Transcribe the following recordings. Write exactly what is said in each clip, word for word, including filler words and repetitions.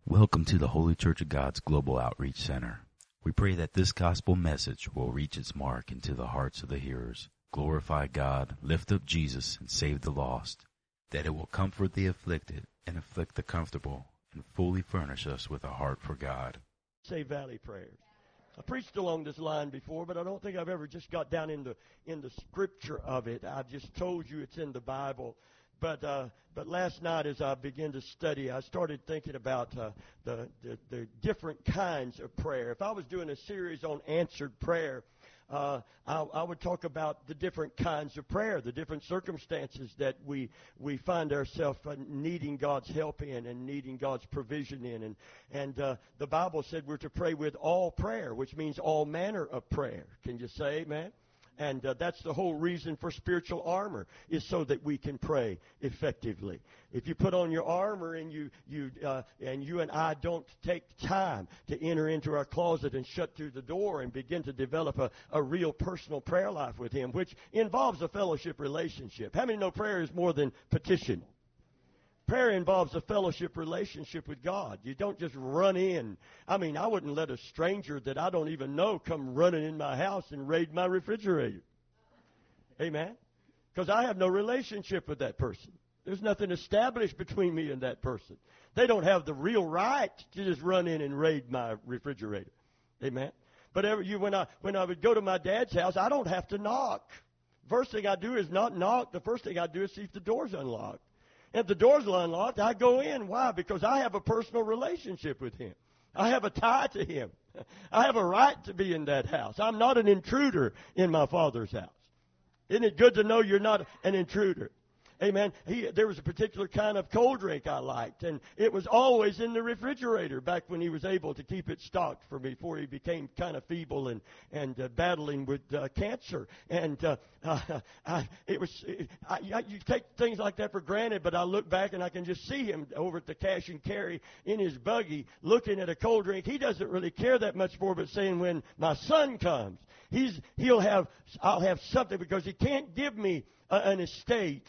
Welcome to the Holy Church of God's Global Outreach Center. We pray that this gospel message will reach its mark into the hearts of the hearers, glorify God, lift up Jesus, and save the lost, that it will comfort the afflicted and afflict the comfortable, and fully furnish us with a heart for God. Say Valley prayers. I preached along this line before, but I don't think I've ever just got down in the, in the scripture of it. I've just told you it's in the Bible. But uh, but last night as I began to study, I started thinking about uh, the, the the different kinds of prayer. If I was doing a series on answered prayer, uh, I, I would talk about the different kinds of prayer, the different circumstances that we we find ourselves needing God's help in and needing God's provision in. And and uh, the Bible said we're to pray with all prayer, which means all manner of prayer. Can you say amen? And uh, that's the whole reason for spiritual armor, is so that we can pray effectively. If you put on your armor and you you uh, and you and I don't take time to enter into our closet and shut through the door and begin to develop a, a real personal prayer life with Him, which involves a fellowship relationship. How many know prayer is more than petition? Prayer involves a fellowship relationship with God. You don't just run in. I mean, I wouldn't let a stranger that I don't even know come running in my house and raid my refrigerator. Amen? Because I have no relationship with that person. There's nothing established between me and that person. They don't have the real right to just run in and raid my refrigerator. Amen? But ever, you, when I when I would go to my dad's house, I don't have to knock. First thing I do is not knock. The first thing I do is see if the door's unlocked. If the door's unlocked, I go in. Why? Because I have a personal relationship with Him. I have a tie to Him. I have a right to be in that house. I'm not an intruder in my Father's house. Isn't it good to know you're not an intruder? Amen. He, there was a particular kind of cold drink I liked, and it was always in the refrigerator back when he was able to keep it stocked for me before he became kind of feeble and and uh, battling with uh, cancer. And uh, uh, I, it was I, I, you take things like that for granted, but I look back and I can just see him over at the cash and carry in his buggy looking at a cold drink. He doesn't really care that much for, but saying when my son comes, he's he'll have I'll have something, because he can't give me uh, an estate.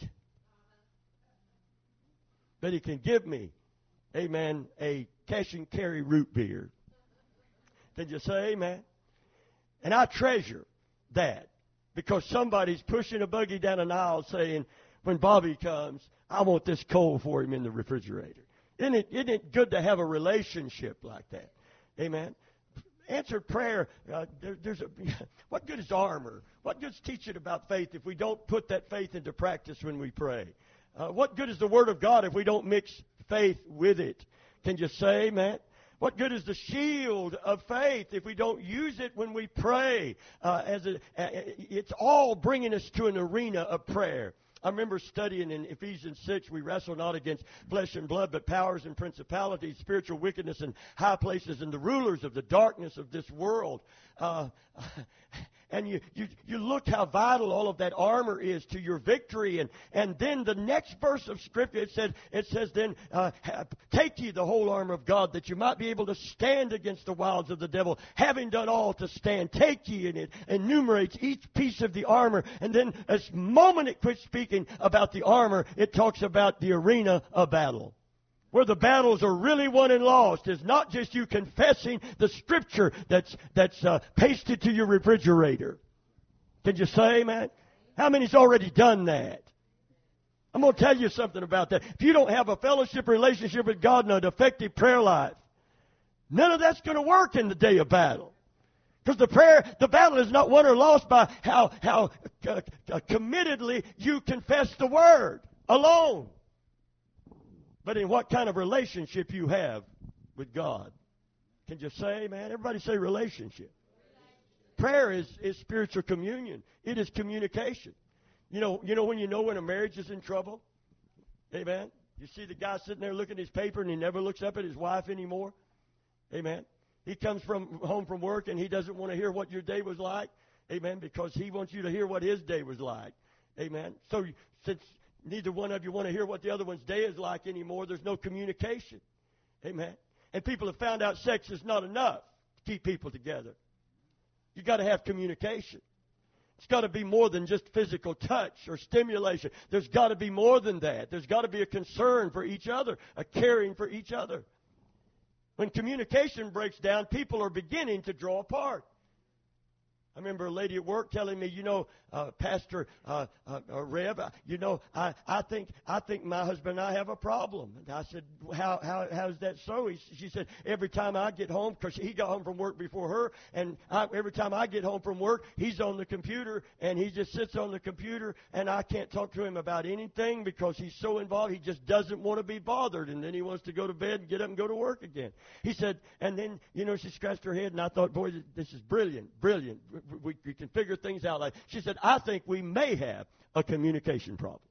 But He can give me, amen, a cash and carry root beer. Can you say amen? And I treasure that, because somebody's pushing a buggy down an aisle saying, when Bobby comes, I want this coal for him in the refrigerator. Isn't it, isn't it good to have a relationship like that? Amen. Answered prayer, uh, there, there's a, what good is armor? What good is teaching about faith if we don't put that faith into practice when we pray? Uh, what good is the Word of God if we don't mix faith with it? Can you say amen? What good is the shield of faith if we don't use it when we pray? Uh, as a, it's all bringing us to an arena of prayer. I remember studying in Ephesians six, we wrestle not against flesh and blood, but powers and principalities, spiritual wickedness in high places, and the rulers of the darkness of this world. Uh, and you, you, you look how vital all of that armor is to your victory. And, and then the next verse of Scripture, it says, it says then, uh, take ye the whole armor of God, that you might be able to stand against the wiles of the devil. Having done all to stand, take ye, and it enumerates each piece of the armor. And then as moment it quits speaking about the armor, it talks about the arena of battle. Where the battles are really won and lost is not just you confessing the Scripture that's that's uh, pasted to your refrigerator. Can you say amen? How many's already done that? I'm going to tell you something about that. If you don't have a fellowship relationship with God and an effective prayer life, none of that's going to work in the day of battle. Because the prayer, the battle is not won or lost by how how uh, uh, committedly you confess the Word alone, but in what kind of relationship you have with God. Can you say, man? Everybody say relationship. Prayer is, is spiritual communion. It is communication. You know, you know when you know when a marriage is in trouble? Amen? You see the guy sitting there looking at his paper and he never looks up at his wife anymore? Amen? He comes from home from work and he doesn't want to hear what your day was like. Amen? Because he wants you to hear what his day was like. Amen? So since neither one of you want to hear what the other one's day is like anymore, there's no communication. Amen? And people have found out sex is not enough to keep people together. You've got to have communication. It's got to be more than just physical touch or stimulation. There's got to be more than that. There's got to be a concern for each other, a caring for each other. When communication breaks down, people are beginning to draw apart. I remember a lady at work telling me, you know, uh, Pastor uh, uh, uh, Rev, uh, you know, I, I think I think my husband and I have a problem. And I said, how how how is that so? He, she said, every time I get home, because he got home from work before her, and I, every time I get home from work, he's on the computer, and he just sits on the computer, and I can't talk to him about anything because he's so involved. He just doesn't want to be bothered, and then he wants to go to bed and get up and go to work again. He said, and then, you know, she scratched her head, and I thought, boy, this is brilliant, brilliant. We, we can figure things out. Like she said, I think we may have a communication problem.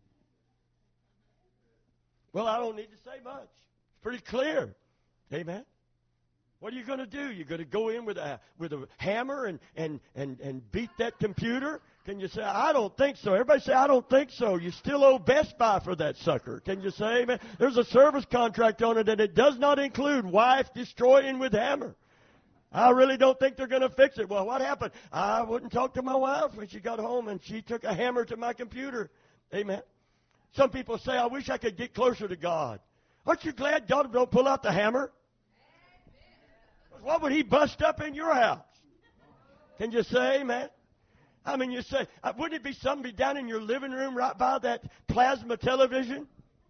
Well, I don't need to say much. It's pretty clear. Amen. What are you going to do? You're going to go in with a with a hammer and, and, and, and beat that computer? Can you say, I don't think so? Everybody say, I don't think so. You still owe Best Buy for that sucker. Can you say, amen? There's a service contract on it, and it does not include wife destroying with hammer. I really don't think they're going to fix it. Well, what happened? I wouldn't talk to my wife when she got home, and she took a hammer to my computer. Amen. Some people say, I wish I could get closer to God. Aren't you glad God don't pull out the hammer? What would he bust up in your house? Can you say amen? I mean, you say, wouldn't it be somebody down in your living room right by that plasma television?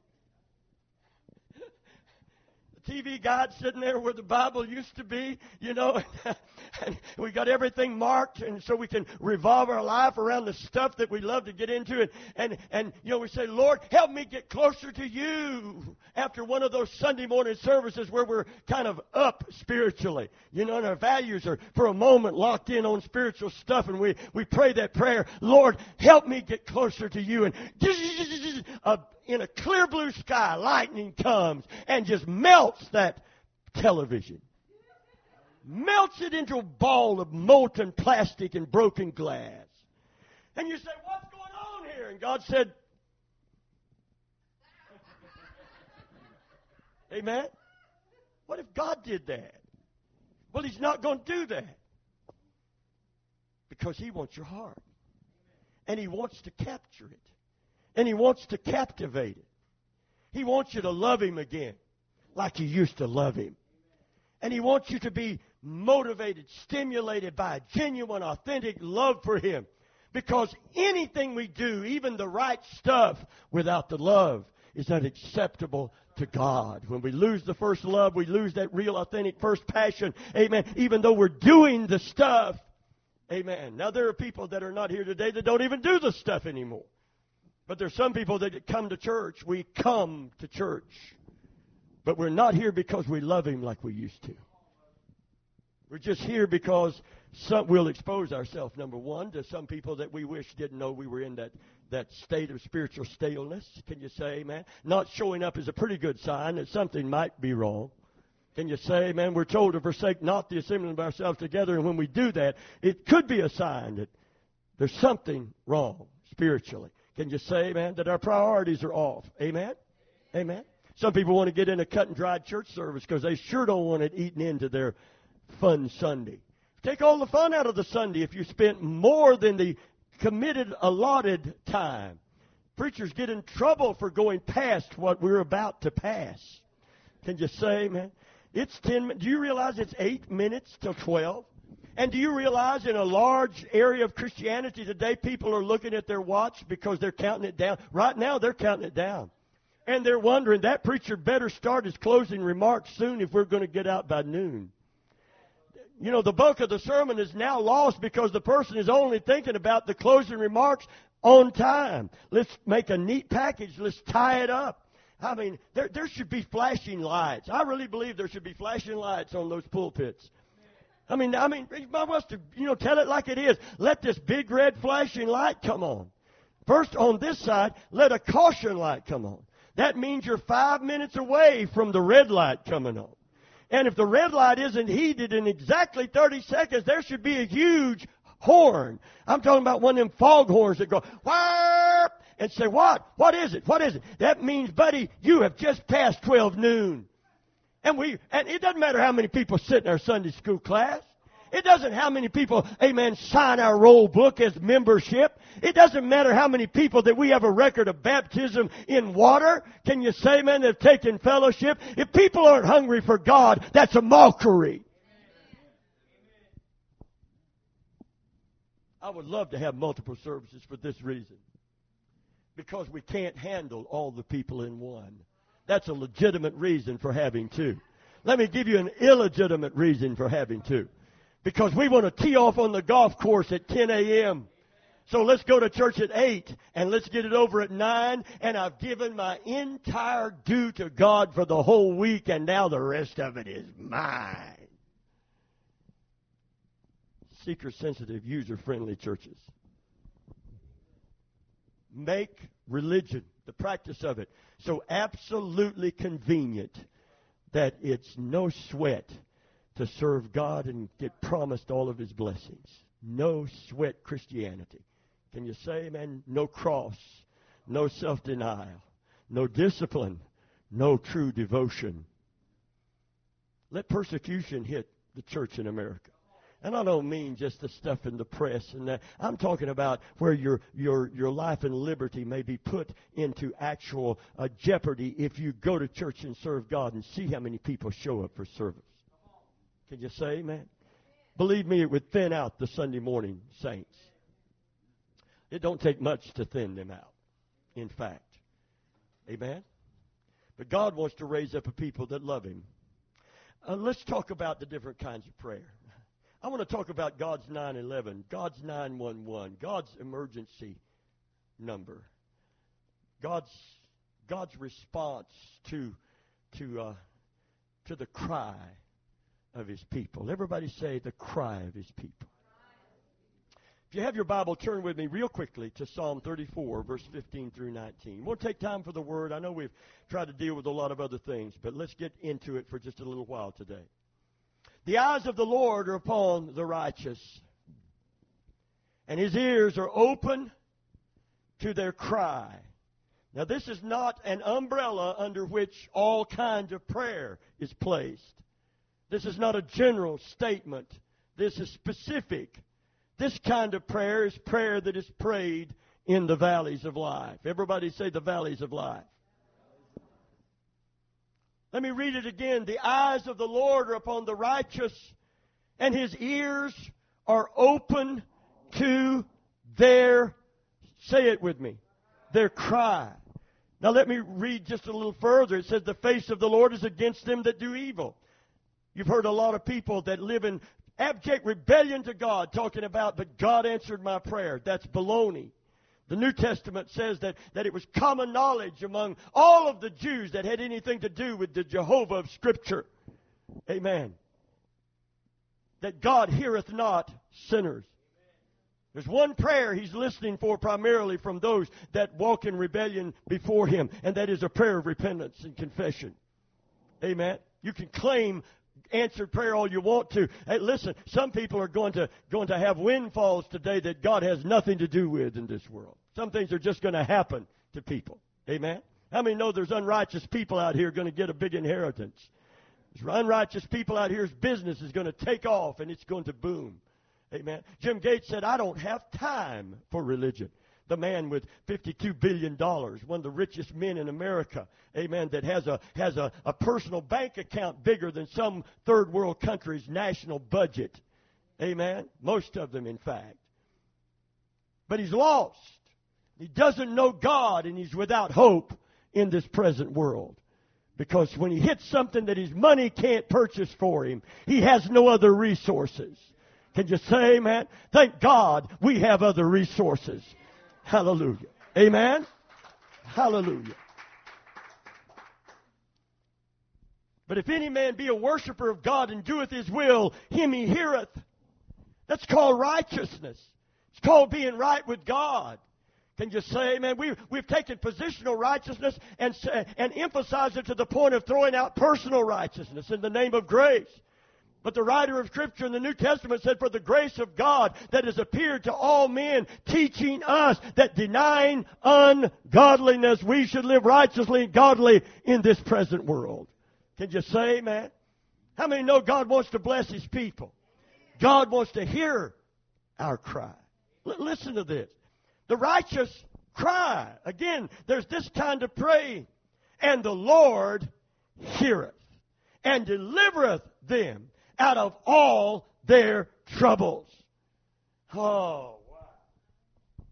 T V guide sitting there where the Bible used to be, you know, and we got everything marked, and so we can revolve our life around the stuff that we love to get into. And, and, and you know, we say, Lord, help me get closer to you after one of those Sunday morning services where we're kind of up spiritually, you know, and our values are for a moment locked in on spiritual stuff, and we, we pray that prayer, Lord, help me get closer to you. And a in a clear blue sky, lightning comes and just melts that television. Melts it into a ball of molten plastic and broken glass. And you say, what's going on here? And God said, amen? What if God did that? Well, He's not going to do that. Because He wants your heart. And He wants to capture it. And He wants to captivate it. He wants you to love Him again like you used to love Him. And He wants you to be motivated, stimulated by a genuine, authentic love for Him. Because anything we do, even the right stuff, without the love, is unacceptable to God. When we lose the first love, we lose that real, authentic first passion. Amen. Even though we're doing the stuff. Amen. Now, there are people that are not here today that don't even do the stuff anymore. But there's some people that come to church. We come to church. But we're not here because we love Him like we used to. We're just here because some, we'll expose ourselves, number one, to some people that we wish didn't know we were in that, that state of spiritual staleness. Can you say amen? Not showing up is a pretty good sign that something might be wrong. Can you say amen? We're told to forsake not the assembling of ourselves together. And when we do that, it could be a sign that there's something wrong spiritually. Can you say, amen, that our priorities are off? Amen? Amen? Some people want to get in a cut-and-dried church service because they sure don't want it eaten into their fun Sunday. Take all the fun out of the Sunday if you spent more than the committed, allotted time. Preachers get in trouble for going past what we're about to pass. Can you say, amen? It's ten minutes. Do you realize it's eight minutes till twelve? And do you realize in a large area of Christianity today, people are looking at their watch because they're counting it down. Right now, they're counting it down. And they're wondering, that preacher better start his closing remarks soon if we're going to get out by noon. You know, the bulk of the sermon is now lost because the person is only thinking about the closing remarks on time. Let's make a neat package. Let's tie it up. I mean, there, there should be flashing lights. I really believe there should be flashing lights on those pulpits. I mean, I mean, you might want to, you know, tell it like it is. Let this big red flashing light come on. First, on this side, let a caution light come on. That means you're five minutes away from the red light coming on. And if the red light isn't heeded in exactly thirty seconds, there should be a huge horn. I'm talking about one of them fog horns that go, whoop, and say, what? What is it? What is it? That means, buddy, you have just passed twelve noon. And we, and it doesn't matter how many people sit in our Sunday school class. It doesn't how many people, amen, sign our roll book as membership. It doesn't matter how many people that we have a record of baptism in water. Can you say, man, they've taken fellowship? If people aren't hungry for God, that's a mockery. I would love to have multiple services for this reason. Because we can't handle all the people in one. That's a legitimate reason for having two. Let me give you an illegitimate reason for having two. Because we want to tee off on the golf course at ten a.m. So let's go to church at eight and let's get it over at nine. And I've given my entire due to God for the whole week, and now the rest of it is mine. Seeker-sensitive, user-friendly churches. Make religion, the practice of it, so absolutely convenient that it's no sweat to serve God and get promised all of His blessings. No sweat Christianity. Can you say, man, no cross, no self-denial, no discipline, no true devotion. Let persecution hit the church in America. And I don't mean just the stuff in the press and that. I'm talking about where your your your life and liberty may be put into actual uh, jeopardy if you go to church and serve God and see how many people show up for service. Can you say amen? Believe me, it would thin out the Sunday morning saints. It don't take much to thin them out, in fact. Amen? But God wants to raise up a people that love Him. Uh, let's talk about the different kinds of prayer. I want to talk about God's nine one one, God's nine one one, God's emergency number, God's God's response to to uh, to the cry of His people. Everybody say the cry of His people. If you have your Bible, turn with me real quickly to Psalm thirty-four, verse fifteen through nineteen. We'll take time for the Word. I know we've tried to deal with a lot of other things, but let's get into it for just a little while today. The eyes of the Lord are upon the righteous, and His ears are open to their cry. Now, this is not an umbrella under which all kinds of prayer is placed. This is not a general statement. This is specific. This kind of prayer is prayer that is prayed in the valleys of life. Everybody say the valleys of life. Let me read it again. The eyes of the Lord are upon the righteous, and His ears are open to their, say it with me, their cry. Now let me read just a little further. It says, the face of the Lord is against them that do evil. You've heard a lot of people that live in abject rebellion to God talking about, but God answered my prayer. That's baloney. The New Testament says that, that it was common knowledge among all of the Jews that had anything to do with the Jehovah of Scripture. Amen. That God heareth not sinners. There's one prayer He's listening for primarily from those that walk in rebellion before Him, and that is a prayer of repentance and confession. Amen. You can claim answered prayer all you want to. Hey, listen, some people are going to going to have windfalls today that God has nothing to do with in this world. Some things are just going to happen to people. Amen? How many know there's unrighteous people out here going to get a big inheritance? There's unrighteous people out here's business is going to take off and it's going to boom. Amen? Jim Gates said, I don't have time for religion. The man with fifty-two billion dollars, one of the richest men in America, amen, that has a has a, a personal bank account bigger than some third world country's national budget. Amen? Most of them, in fact. But he's lost. He doesn't know God, and he's without hope in this present world. Because when he hits something that his money can't purchase for him, he has no other resources. Can you say amen? Thank God we have other resources. Hallelujah. Amen? Hallelujah. But if any man be a worshiper of God and doeth His will, him He heareth. That's called righteousness. It's called being right with God. Can you say, man, we've, we've taken positional righteousness and, and emphasized it to the point of throwing out personal righteousness in the name of grace. But the writer of Scripture in the New Testament said, for the grace of God that has appeared to all men, teaching us that denying ungodliness, we should live righteously and godly in this present world. Can you say, man? How many know God wants to bless His people? God wants to hear our cry. L- listen to this. The righteous cry. Again, there's this kind of praying. And the Lord heareth and delivereth them out of all their troubles. Oh, wow.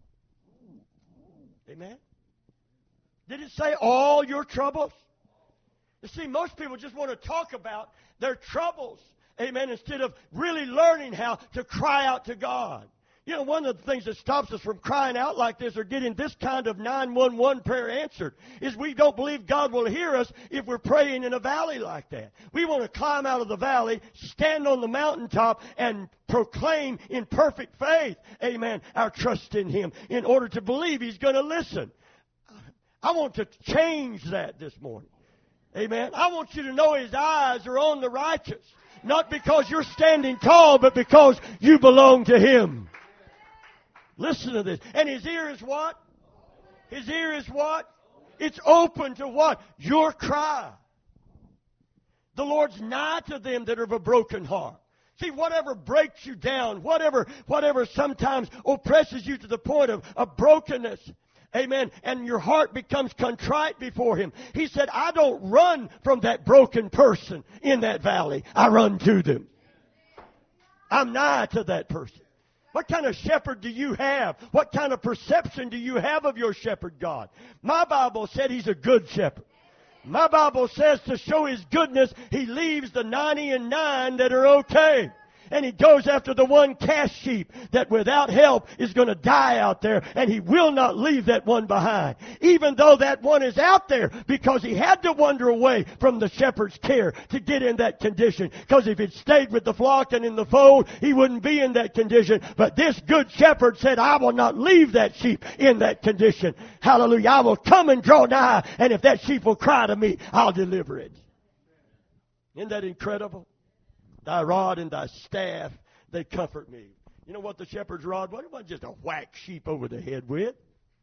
Amen. Did it say all your troubles? You see, most people just want to talk about their troubles. Amen. Instead of really learning how to cry out to God. You know, one of the things that stops us from crying out like this or getting this kind of nine one one prayer answered is we don't believe God will hear us if we're praying in a valley like that. We want to climb out of the valley, stand on the mountaintop, and proclaim in perfect faith, amen, our trust in Him in order to believe He's going to listen. I want to change that this morning. Amen. I want you to know His eyes are on the righteous. Not because you're standing tall, but because you belong to Him. Listen to this. And His ear is what? His ear is what? It's open to what? Your cry. The Lord's nigh to them that are of a broken heart. See, whatever breaks you down, whatever, whatever sometimes oppresses you to the point of, of brokenness, amen, and your heart becomes contrite before Him. He said, I don't run from that broken person in that valley. I run to them. I'm nigh to that person. What kind of shepherd do you have? What kind of perception do you have of your shepherd God? My Bible said He's a good shepherd. My Bible says to show His goodness, He leaves the ninety and nine that are okay. And He goes after the one cast sheep that without help is going to die out there. And He will not leave that one behind. Even though that one is out there because he had to wander away from the shepherd's care to get in that condition. Because if he'd stayed with the flock and in the fold, he wouldn't be in that condition. But this good shepherd said, I will not leave that sheep in that condition. Hallelujah. I will come and draw nigh. And if that sheep will cry to me, I'll deliver it. Isn't that incredible? Thy rod and thy staff, they comfort me. You know what the shepherd's rod was? It wasn't just a whack sheep over the head with.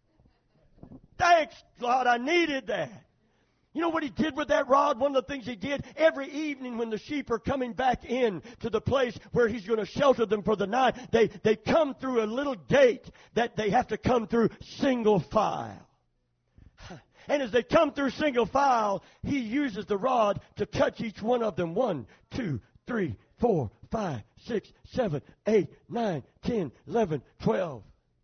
Thanks, God, I needed that. You know what He did with that rod? One of the things He did, every evening when the sheep are coming back in to the place where He's going to shelter them for the night, they, they come through a little gate that they have to come through single file. And as they come through single file, He uses the rod to touch each one of them. One, two, three, four, five, six, seven, eight, nine, ten, eleven, twelve.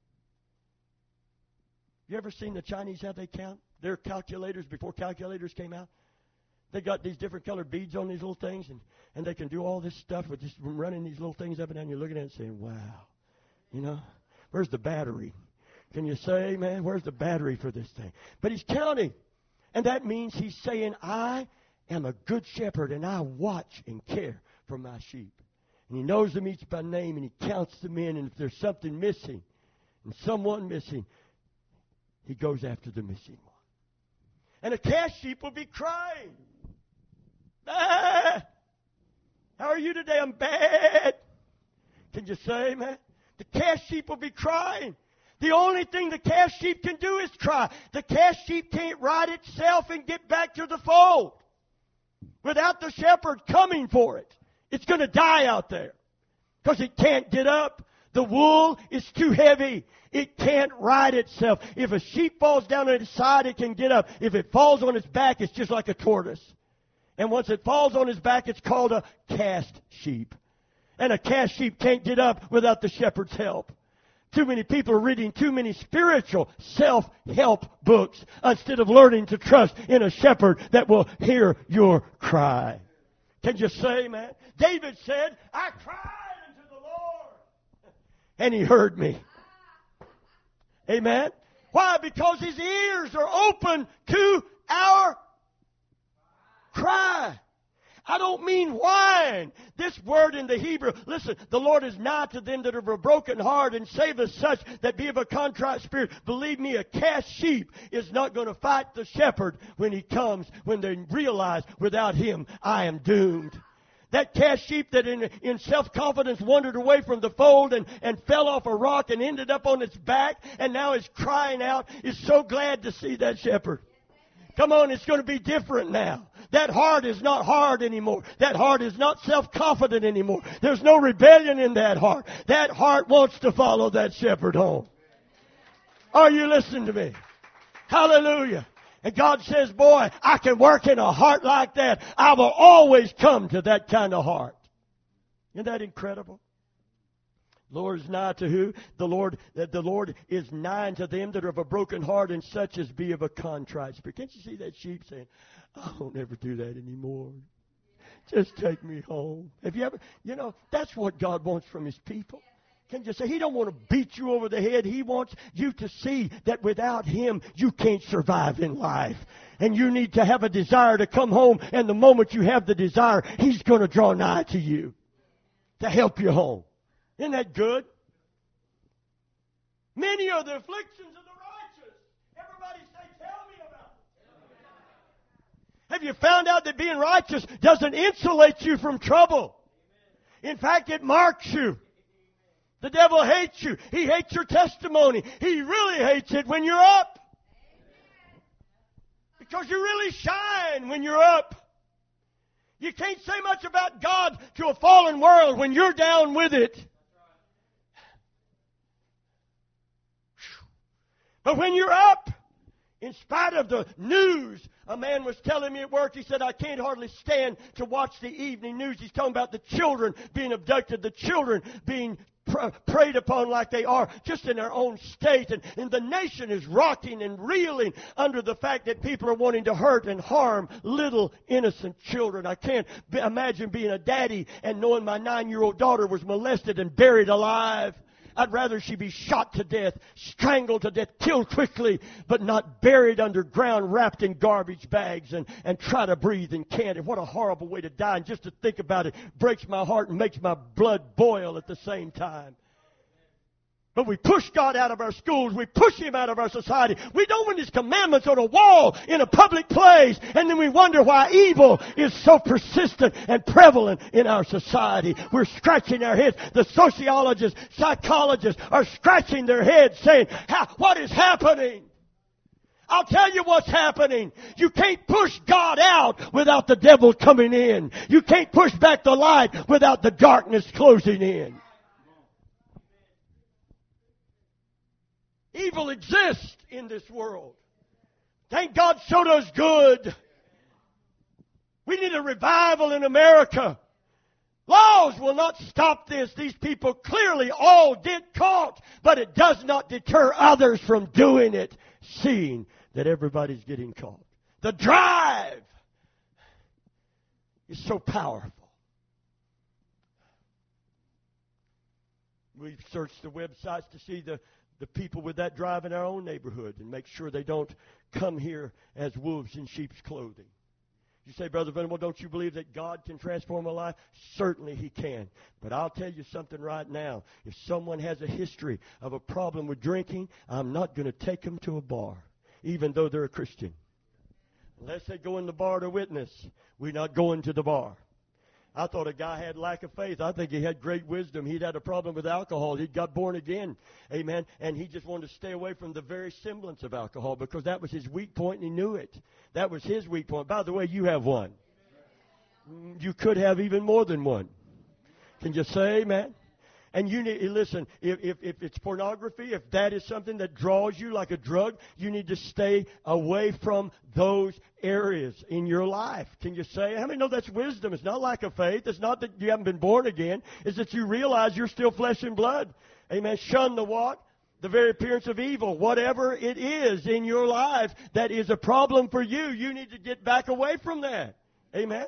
You ever seen the Chinese how they count? Their calculators before calculators came out. They got these different colored beads on these little things, and, and they can do all this stuff with just running these little things up and down. You're looking at it and saying, wow. You know, where's the battery? Can you say, man, where's the battery for this thing? But He's counting. And that means He's saying, I am a good shepherd, and I watch and care for my sheep. And He knows them each by name, and He counts them in. And if there's something missing, and someone missing, He goes after the missing one. And a cast sheep will be crying. Ah! How are you today? I'm bad. Can you say, man? The cast sheep will be crying. The only thing the cast sheep can do is cry. The cast sheep can't right itself and get back to the fold without the shepherd coming for it. It's going to die out there because it can't get up. The wool is too heavy. It can't right itself. If a sheep falls down on its side, it can get up. If it falls on its back, it's just like a tortoise. And once it falls on its back, it's called a cast sheep. And a cast sheep can't get up without the shepherd's help. Too many people are reading too many spiritual self-help books instead of learning to trust in a shepherd that will hear your cry. Can you say, man? David said, I cried unto the Lord, and He heard me. Amen? Why? Because His ears are open to our cry. I don't mean whine. This word in the Hebrew, listen, the Lord is nigh to them that are of a broken heart and saveth such that be of a contrite spirit. Believe me, a cast sheep is not going to fight the shepherd when he comes, when they realize without Him I am doomed. That cast sheep that in, in self-confidence wandered away from the fold and, and fell off a rock and ended up on its back and now is crying out, is so glad to see that shepherd. Come on, it's going to be different now. That heart is not hard anymore. That heart is not self-confident anymore. There's no rebellion in that heart. That heart wants to follow that shepherd home. Are you listening to me? Hallelujah. And God says, boy, I can work in a heart like that. I will always come to that kind of heart. Isn't that incredible? Lord is nigh to who? The Lord, that the Lord is nigh to them that are of a broken heart and such as be of a contrite spirit. Can't you see that sheep saying, I won't ever do that anymore. Just take me home. Have you ever, you know, that's what God wants from His people. Can you say, He don't want to beat you over the head. He wants you to see that without Him, you can't survive in life. And you need to have a desire to come home. And the moment you have the desire, He's going to draw nigh to you to help you home. Isn't that good? Many are the afflictions of the righteous. Everybody say, tell me about it. Have you found out that being righteous doesn't insulate you from trouble? In fact, it marks you. The devil hates you. He hates your testimony. He really hates it when you're up. Because you really shine when you're up. You can't say much about God to a fallen world when you're down with it. But when you're up, in spite of the news, a man was telling me at work, he said, I can't hardly stand to watch the evening news. He's talking about the children being abducted, the children being pr- preyed upon like they are just in their own state. And, and the nation is rocking and reeling under the fact that people are wanting to hurt and harm little innocent children. I can't be, imagine being a daddy and knowing my nine-year-old daughter was molested and buried alive. I'd rather she be shot to death, strangled to death, killed quickly, but not buried underground, wrapped in garbage bags and, and try to breathe and can't. And what a horrible way to die. And just to think about it breaks my heart and makes my blood boil at the same time. But we push God out of our schools. We push Him out of our society. We don't want His commandments on a wall in a public place. And then we wonder why evil is so persistent and prevalent in our society. We're scratching our heads. The sociologists, psychologists are scratching their heads saying, what is happening? I'll tell you what's happening. You can't push God out without the devil coming in. You can't push back the light without the darkness closing in. Evil exists in this world. Thank God showed us good. We need a revival in America. Laws will not stop this. These people clearly all get caught, but it does not deter others from doing it, seeing that everybody's getting caught. The drive is so powerful. We've searched the websites to see the the people with that drive in our own neighborhood and make sure they don't come here as wolves in sheep's clothing. You say, Brother Venable, don't you believe that God can transform a life? Certainly He can. But I'll tell you something right now. If someone has a history of a problem with drinking, I'm not going to take them to a bar, even though they're a Christian. Unless they go in the bar to witness, we're not going to the bar. I thought a guy had lack of faith. I think he had great wisdom. He'd had a problem with alcohol. He'd got born again. Amen. And he just wanted to stay away from the very semblance of alcohol because that was his weak point and he knew it. That was his weak point. By the way, you have one. You could have even more than one. Can you say amen? And you need, listen, if, if, if it's pornography, if that is something that draws you like a drug, you need to stay away from those areas in your life. Can you say, how many know that's wisdom? It's not lack of faith. It's not that you haven't been born again. It's that you realize you're still flesh and blood. Amen. Shun the what? The very appearance of evil. Whatever it is in your life that is a problem for you, you need to get back away from that. Amen.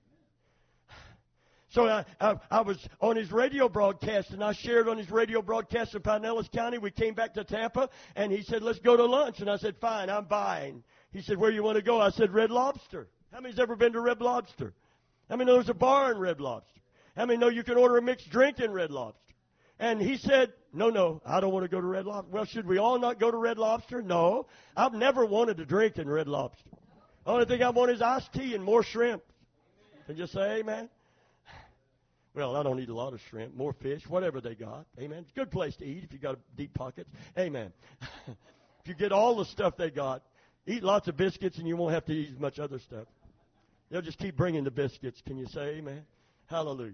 So I, I, I was on his radio broadcast, and I shared on his radio broadcast in Pinellas County. We came back to Tampa, and he said, let's go to lunch. And I said, fine, I'm buying. He said, where you want to go? I said, Red Lobster. How many's ever been to Red Lobster? How many know there's a bar in Red Lobster? How many know you can order a mixed drink in Red Lobster? And he said, no, no, I don't want to go to Red Lobster. Well, should we all not go to Red Lobster? No. I've never wanted to drink in Red Lobster. The only thing I want is iced tea and more shrimp. Can you say amen? Well, I don't eat a lot of shrimp, more fish, whatever they got. Amen. It's a good place to eat if you got deep pockets. Amen. If you get all the stuff they got, Eat lots of biscuits and you won't have to eat as much other stuff. They'll just keep bringing the biscuits. Can you say amen? Hallelujah.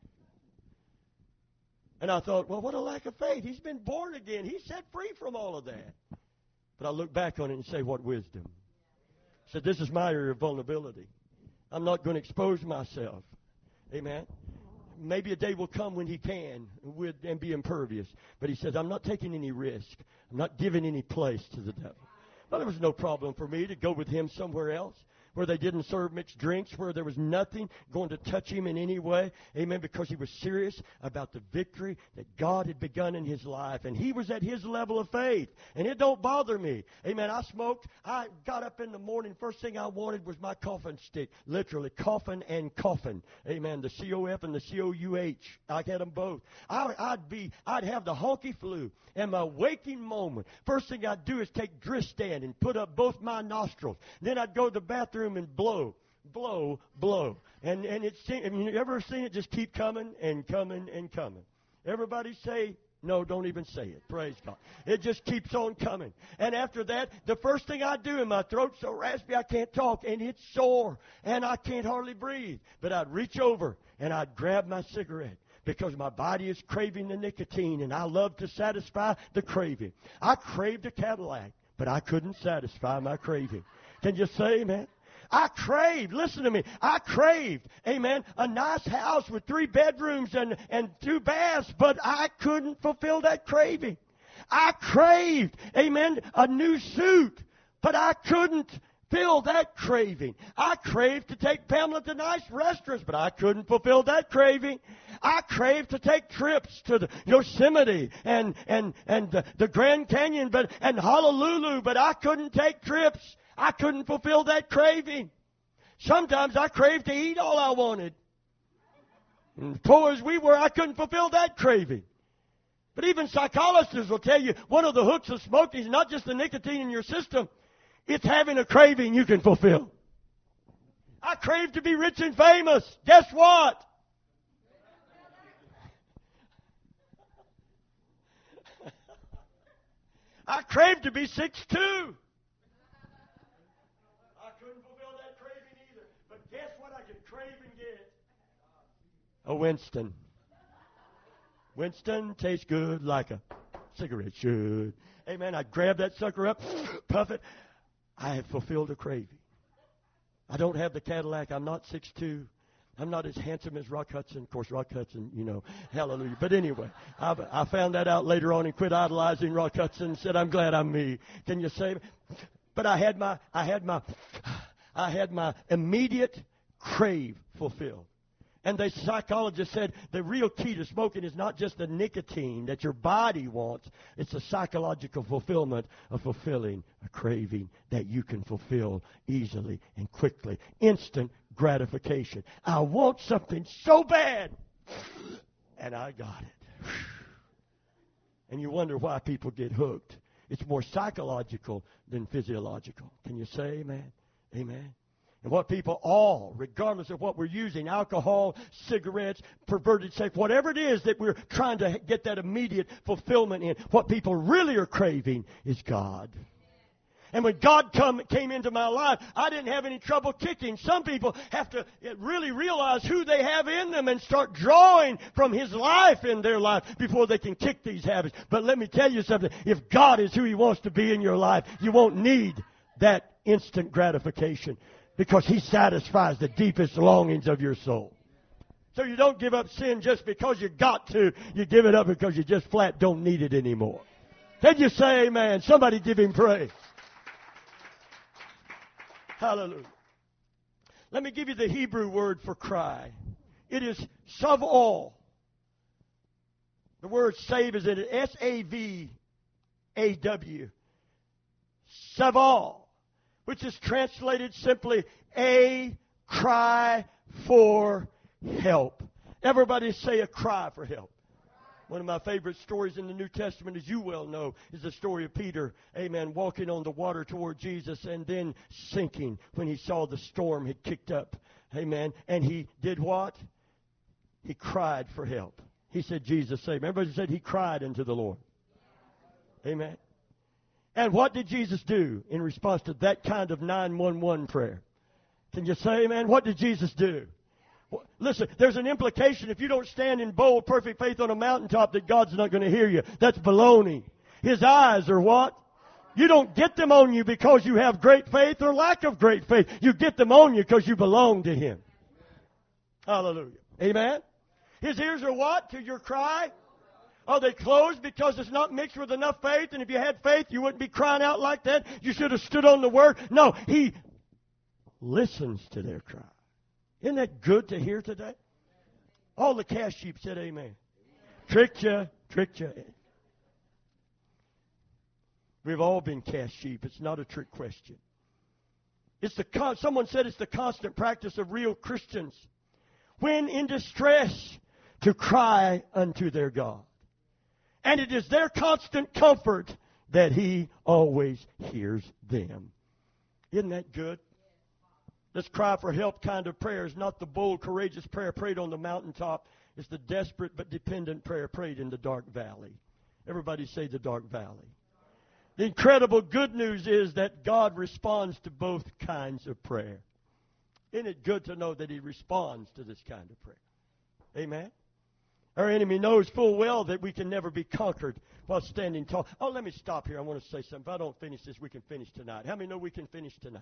And I thought, well, what a lack of faith. He's been born again. He's set free from all of that. But I look back on it and say, what wisdom. I said, this is my area of vulnerability. I'm not going to expose myself. Amen. Maybe a day will come when he can with, and be impervious. But he says, I'm not taking any risk. I'm not giving any place to the devil. Well, there was no problem for me to go with him somewhere else, where they didn't serve mixed drinks, where there was nothing going to touch him in any way. Amen. Because he was serious about the victory that God had begun in his life. And he was at his level of faith. And it don't bother me. Amen. I smoked. I got up in the morning. First thing I wanted was my coffin stick. Literally, coffin and coffin. Amen. The C O F and the C O U H. I had them both. I, I'd be, I'd have the honky flu. And my waking moment, first thing I'd do is take Dristan and put up both my nostrils. Then I'd go to the bathroom and blow, blow, blow. And and it's, I mean, you ever seen it just keep coming and coming and coming? Everybody say, no, don't even say it. Praise God. It just keeps on coming. And after that, the first thing I do, and my throat's so raspy I can't talk, and it's sore, and I can't hardly breathe. But I'd reach over, and I'd grab my cigarette. Because my body is craving the nicotine, and I love to satisfy the craving. I craved a Cadillac, but I couldn't satisfy my craving. Can you say amen? I craved, listen to me, I craved, amen, a nice house with three bedrooms and, and two baths, but I couldn't fulfill that craving. I craved, amen, a new suit, but I couldn't fill that craving. I craved to take Pamela to nice restaurants, but I couldn't fulfill that craving. I craved to take trips to the Yosemite and and and the, the Grand Canyon, but and Honolulu, but I couldn't take trips. I couldn't fulfill that craving. Sometimes I craved to eat all I wanted. And poor as we were, I couldn't fulfill that craving. But even psychologists will tell you one of the hooks of smoking is not just the nicotine in your system. It's having a craving you can fulfill. I crave to be rich and famous. Guess what? I crave to be six foot two. I couldn't fulfill that craving either. But guess what I could crave and get? A Winston. Winston tastes good like a cigarette should. Amen. I'd grab that sucker up, puff it. I have fulfilled a craving. I don't have the Cadillac. I'm not six foot two. I'm not as handsome as Rock Hudson. Of course, Rock Hudson, you know, hallelujah. But anyway, I, I found that out later on and quit idolizing Rock Hudson and said, I'm glad I'm me. Can you say? But I had my, I had my, I had my immediate crave fulfilled. And the psychologist said the real key to smoking is not just the nicotine that your body wants. It's the psychological fulfillment of fulfilling a craving that you can fulfill easily and quickly. Instant gratification. I want something so bad, and I got it. And you wonder why people get hooked. It's more psychological than physiological. Can you say amen? Amen. And what people all, regardless of what we're using, alcohol, cigarettes, perverted sex, whatever it is that we're trying to get that immediate fulfillment in, what people really are craving is God. And when God come, came into my life, I didn't have any trouble kicking. Some people have to really realize who they have in them and start drawing from His life in their life before they can kick these habits. But let me tell you something. If God is who He wants to be in your life, you won't need that instant gratification because He satisfies the deepest longings of your soul. So you don't give up sin just because you got to. You give it up because you just flat don't need it anymore. Can you say amen? Somebody give Him praise. Hallelujah. Let me give you the Hebrew word for cry. It is sav'al. The word save is in it, S A V A W. Sav'al, which is translated simply a cry for help. Everybody say a cry for help. One of my favorite stories in the New Testament, as you well know, is the story of Peter, amen, walking on the water toward Jesus and then sinking when he saw the storm had kicked up. Amen. And he did what? He cried for help. He said, Jesus, save me. Everybody said he cried unto the Lord. Amen. And what did Jesus do in response to that kind of nine one one prayer? Can you say amen? What did Jesus do? Listen, there's an implication if you don't stand in bold, perfect faith on a mountaintop that God's not going to hear you. That's baloney. His eyes are what? You don't get them on you because you have great faith or lack of great faith. You get them on you because you belong to Him. Hallelujah. Amen? His ears are what? To your cry? Are they closed because it's not mixed with enough faith? And if you had faith, you wouldn't be crying out like that. You should have stood on the Word. No, He listens to their cry. Isn't that good to hear today? All the cast sheep said amen. Tricked you, tricked you. We've all been cast sheep. It's not a trick question. It's the con- someone said it's the constant practice of real Christians when in distress to cry unto their God. And it is their constant comfort that He always hears them. Isn't that good? This cry for help kind of prayer is not the bold, courageous prayer prayed on the mountaintop. It's the desperate but dependent prayer prayed in the dark valley. Everybody say the dark valley. The incredible good news is that God responds to both kinds of prayer. Isn't it good to know that He responds to this kind of prayer? Amen? Our enemy knows full well that we can never be conquered while standing tall. Oh, let me stop here. I want to say something. If I don't finish this, we can finish tonight. How many know we can finish tonight?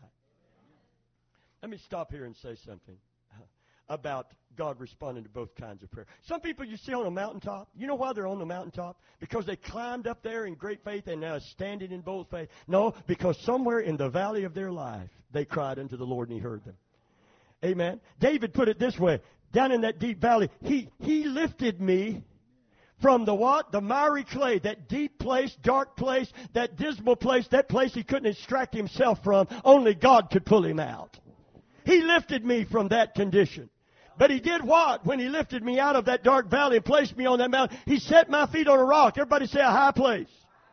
Let me stop here and say something about God responding to both kinds of prayer. Some people you see on a mountaintop, you know why they're on the mountaintop? Because they climbed up there in great faith and now standing in bold faith. No, because somewhere in the valley of their life, they cried unto the Lord and He heard them. Amen. David put it this way, down in that deep valley, He, he lifted me from the what? The miry clay, that deep place, dark place, that dismal place, that place he couldn't extract himself from. Only God could pull him out. He lifted me from that condition. But He did what? When He lifted me out of that dark valley and placed me on that mountain, He set my feet on a rock. Everybody say a high place.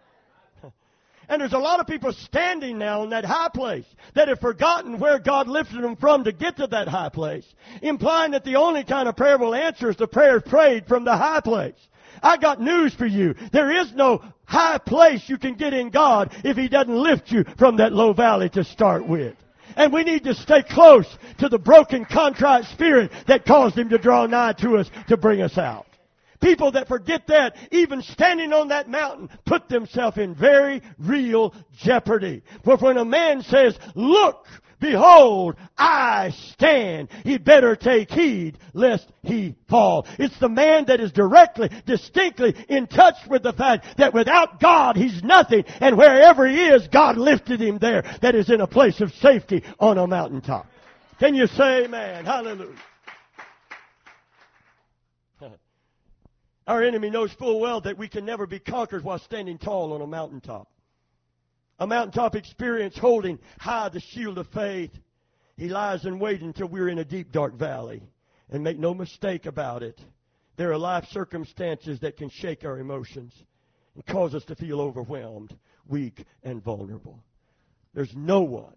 And there's a lot of people standing now on that high place that have forgotten where God lifted them from to get to that high place, implying that the only kind of prayer will answer is the prayer prayed from the high place. I got news for you. There is no high place you can get in God if He doesn't lift you from that low valley to start with. And we need to stay close to the broken, contrite spirit that caused Him to draw nigh to us to bring us out. People that forget that, even standing on that mountain, put themselves in very real jeopardy. For when a man says, "Look, behold, I stand," he better take heed lest he fall. It's the man that is directly, distinctly in touch with the fact that without God, he's nothing. And wherever he is, God lifted him there. That is in a place of safety on a mountaintop. Can you say amen? Hallelujah. Our enemy knows full well that we can never be conquered while standing tall on a mountaintop. A mountaintop experience holding high the shield of faith. He lies in wait until we're in a deep, dark valley. And make no mistake about it, there are life circumstances that can shake our emotions and cause us to feel overwhelmed, weak, and vulnerable. There's no one.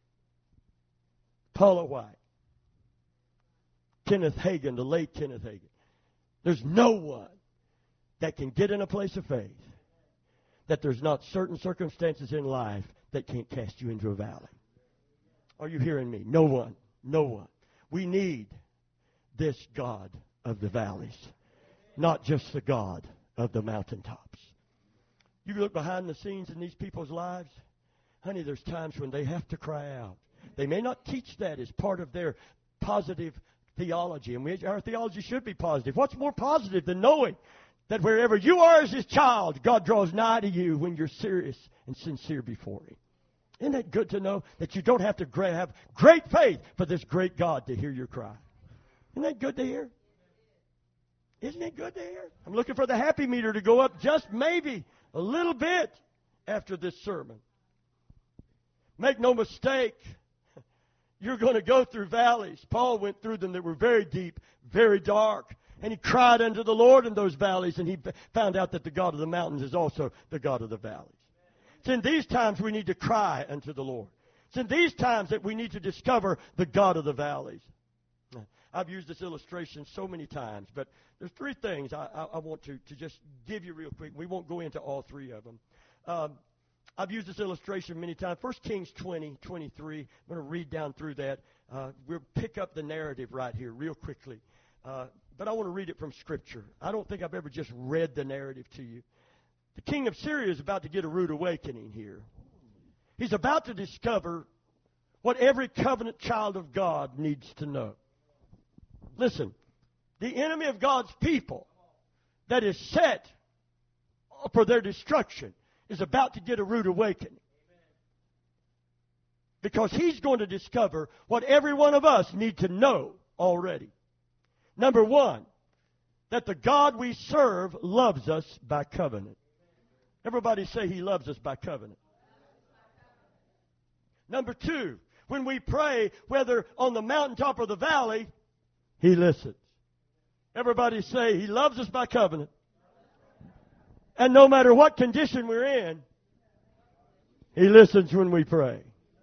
Paula White, Kenneth Hagin, the late Kenneth Hagin. There's no one that can get in a place of faith that there's not certain circumstances in life that can't cast you into a valley. Are you hearing me? No one. No one. We need this God of the valleys, not just the God of the mountaintops. You look behind the scenes in these people's lives, honey, there's times when they have to cry out. They may not teach that as part of their positive theology, and we, our theology should be positive. What's more positive than knowing that wherever you are as His child, God draws nigh to you when you're serious and sincere before Him? Isn't that good to know that you don't have to have great faith for this great God to hear your cry? Isn't that good to hear? Isn't it good to hear? I'm looking for the happy meter to go up just maybe a little bit after this sermon. Make no mistake, you're going to go through valleys. Paul went through them that were very deep, very dark. And he cried unto the Lord in those valleys, and he found out that the God of the mountains is also the God of the valleys. It's in these times we need to cry unto the Lord. It's in these times that we need to discover the God of the valleys. I've used this illustration so many times, but there's three things I, I, I want to, to just give you real quick. We won't go into all three of them. Um, I've used this illustration many times. First Kings twenty, twenty-three. I'm going to read down through that. Uh, we'll pick up the narrative right here real quickly. Uh, but I want to read it from Scripture. I don't think I've ever just read the narrative to you. The king of Syria is about to get a rude awakening here. He's about to discover what every covenant child of God needs to know. Listen, the enemy of God's people that is set for their destruction is about to get a rude awakening. Because he's going to discover what every one of us need to know already. Number one, that the God we serve loves us by covenant. Everybody say He loves us by covenant. Number two, when we pray, whether on the mountaintop or the valley, He listens. Everybody say He loves us by covenant. And no matter what condition we're in, He listens when we pray.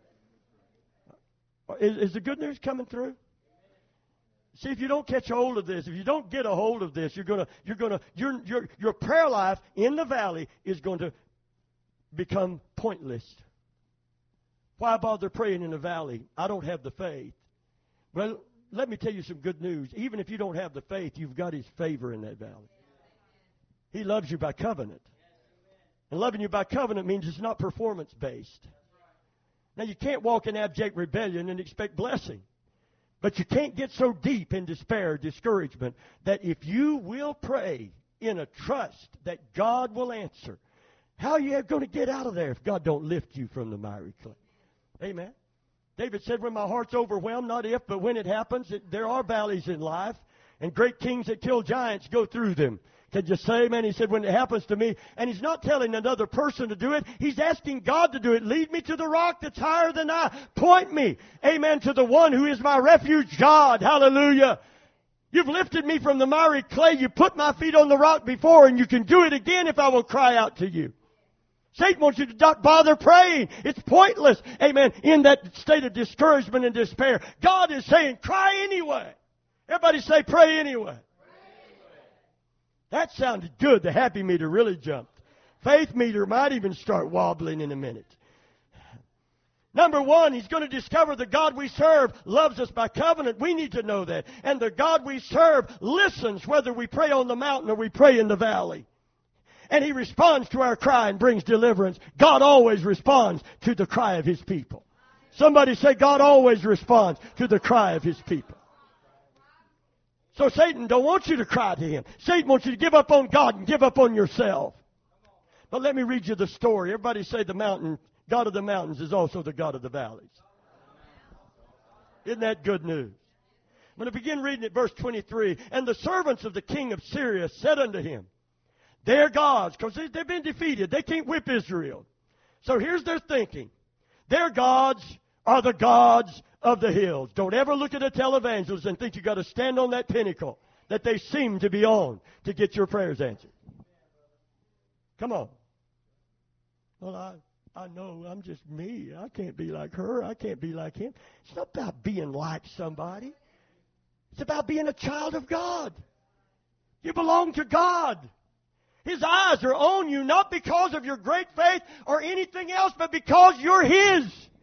Is, is the good news coming through? See, if you don't catch a hold of this, if you don't get a hold of this, you're gonna, you're gonna, your, your, your prayer life in the valley is going to become pointless. Why bother praying in the valley? I don't have the faith. Well, let me tell you some good news. Even if you don't have the faith, you've got His favor in that valley. He loves you by covenant. And loving you by covenant means it's not performance-based. Now, you can't walk in abject rebellion and expect blessing. But you can't get so deep in despair, discouragement, that if you will pray in a trust that God will answer, how are you going to get out of there if God don't lift you from the miry clay? Amen. David said, when my heart's overwhelmed, not if, but when it happens, it, there are valleys in life, and great kings that kill giants go through them. Can you say, amen? He said, when it happens to me, and he's not telling another person to do it. He's asking God to do it. Lead me to the rock that's higher than I. Point me, amen, to the one who is my refuge, God. Hallelujah. You've lifted me from the miry clay. You put my feet on the rock before, and you can do it again if I will cry out to you. Satan wants you to not bother praying. It's pointless, amen, in that state of discouragement and despair. God is saying, cry anyway. Everybody say, pray anyway. That sounded good. The happy meter really jumped. Faith meter might even start wobbling in a minute. Number one, he's going to discover the God we serve loves us by covenant. We need to know that. And the God we serve listens whether we pray on the mountain or we pray in the valley. And He responds to our cry and brings deliverance. God always responds to the cry of His people. Somebody say, God always responds to the cry of His people. So Satan don't want you to cry to him. Satan wants you to give up on God and give up on yourself. But let me read you the story. Everybody say the mountain, God of the mountains is also the God of the valleys. Isn't that good news? I'm going to begin reading at verse twenty-three. And the servants of the king of Syria said unto him, their gods, because they, they've been defeated. They can't whip Israel. So here's their thinking. Their gods are the gods of the hills. Don't ever look at a televangelist and think you've got to stand on that pinnacle that they seem to be on to get your prayers answered. Come on. Well, I, I know I'm just me. I can't be like her. I can't be like him. It's not about being like somebody. It's about being a child of God. You belong to God. His eyes are on you, not because of your great faith or anything else, but because you're His.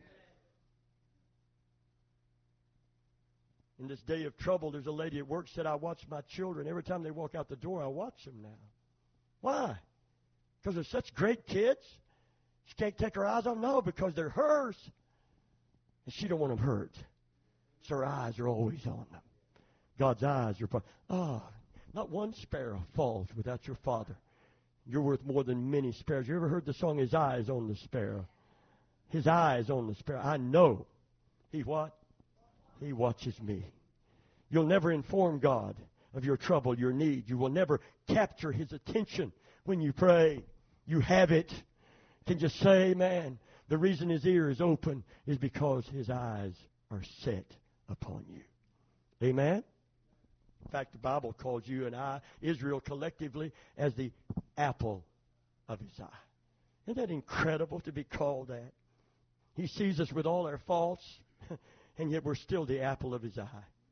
In this day of trouble, there's a lady at work said, I watch my children. Every time they walk out the door, I watch them now. Why? Because they're such great kids? She can't take her eyes off them? No, because they're hers. And she don't want them hurt. So her eyes are always on them. God's eyes are upon. Ah, oh, not one sparrow falls without your Father. You're worth more than many sparrows. You ever heard the song, His Eyes on the Sparrow? His eyes on the sparrow. I know. He what? He watches me. You'll never inform God of your trouble, your need. You will never capture His attention when you pray. You have it. Can you say, man, the reason His ear is open is because His eyes are set upon you. Amen? In fact, the Bible calls you and I, Israel collectively, as the apple of His eye. Isn't that incredible to be called that? He sees us with all our faults, and yet we're still the apple of His eye.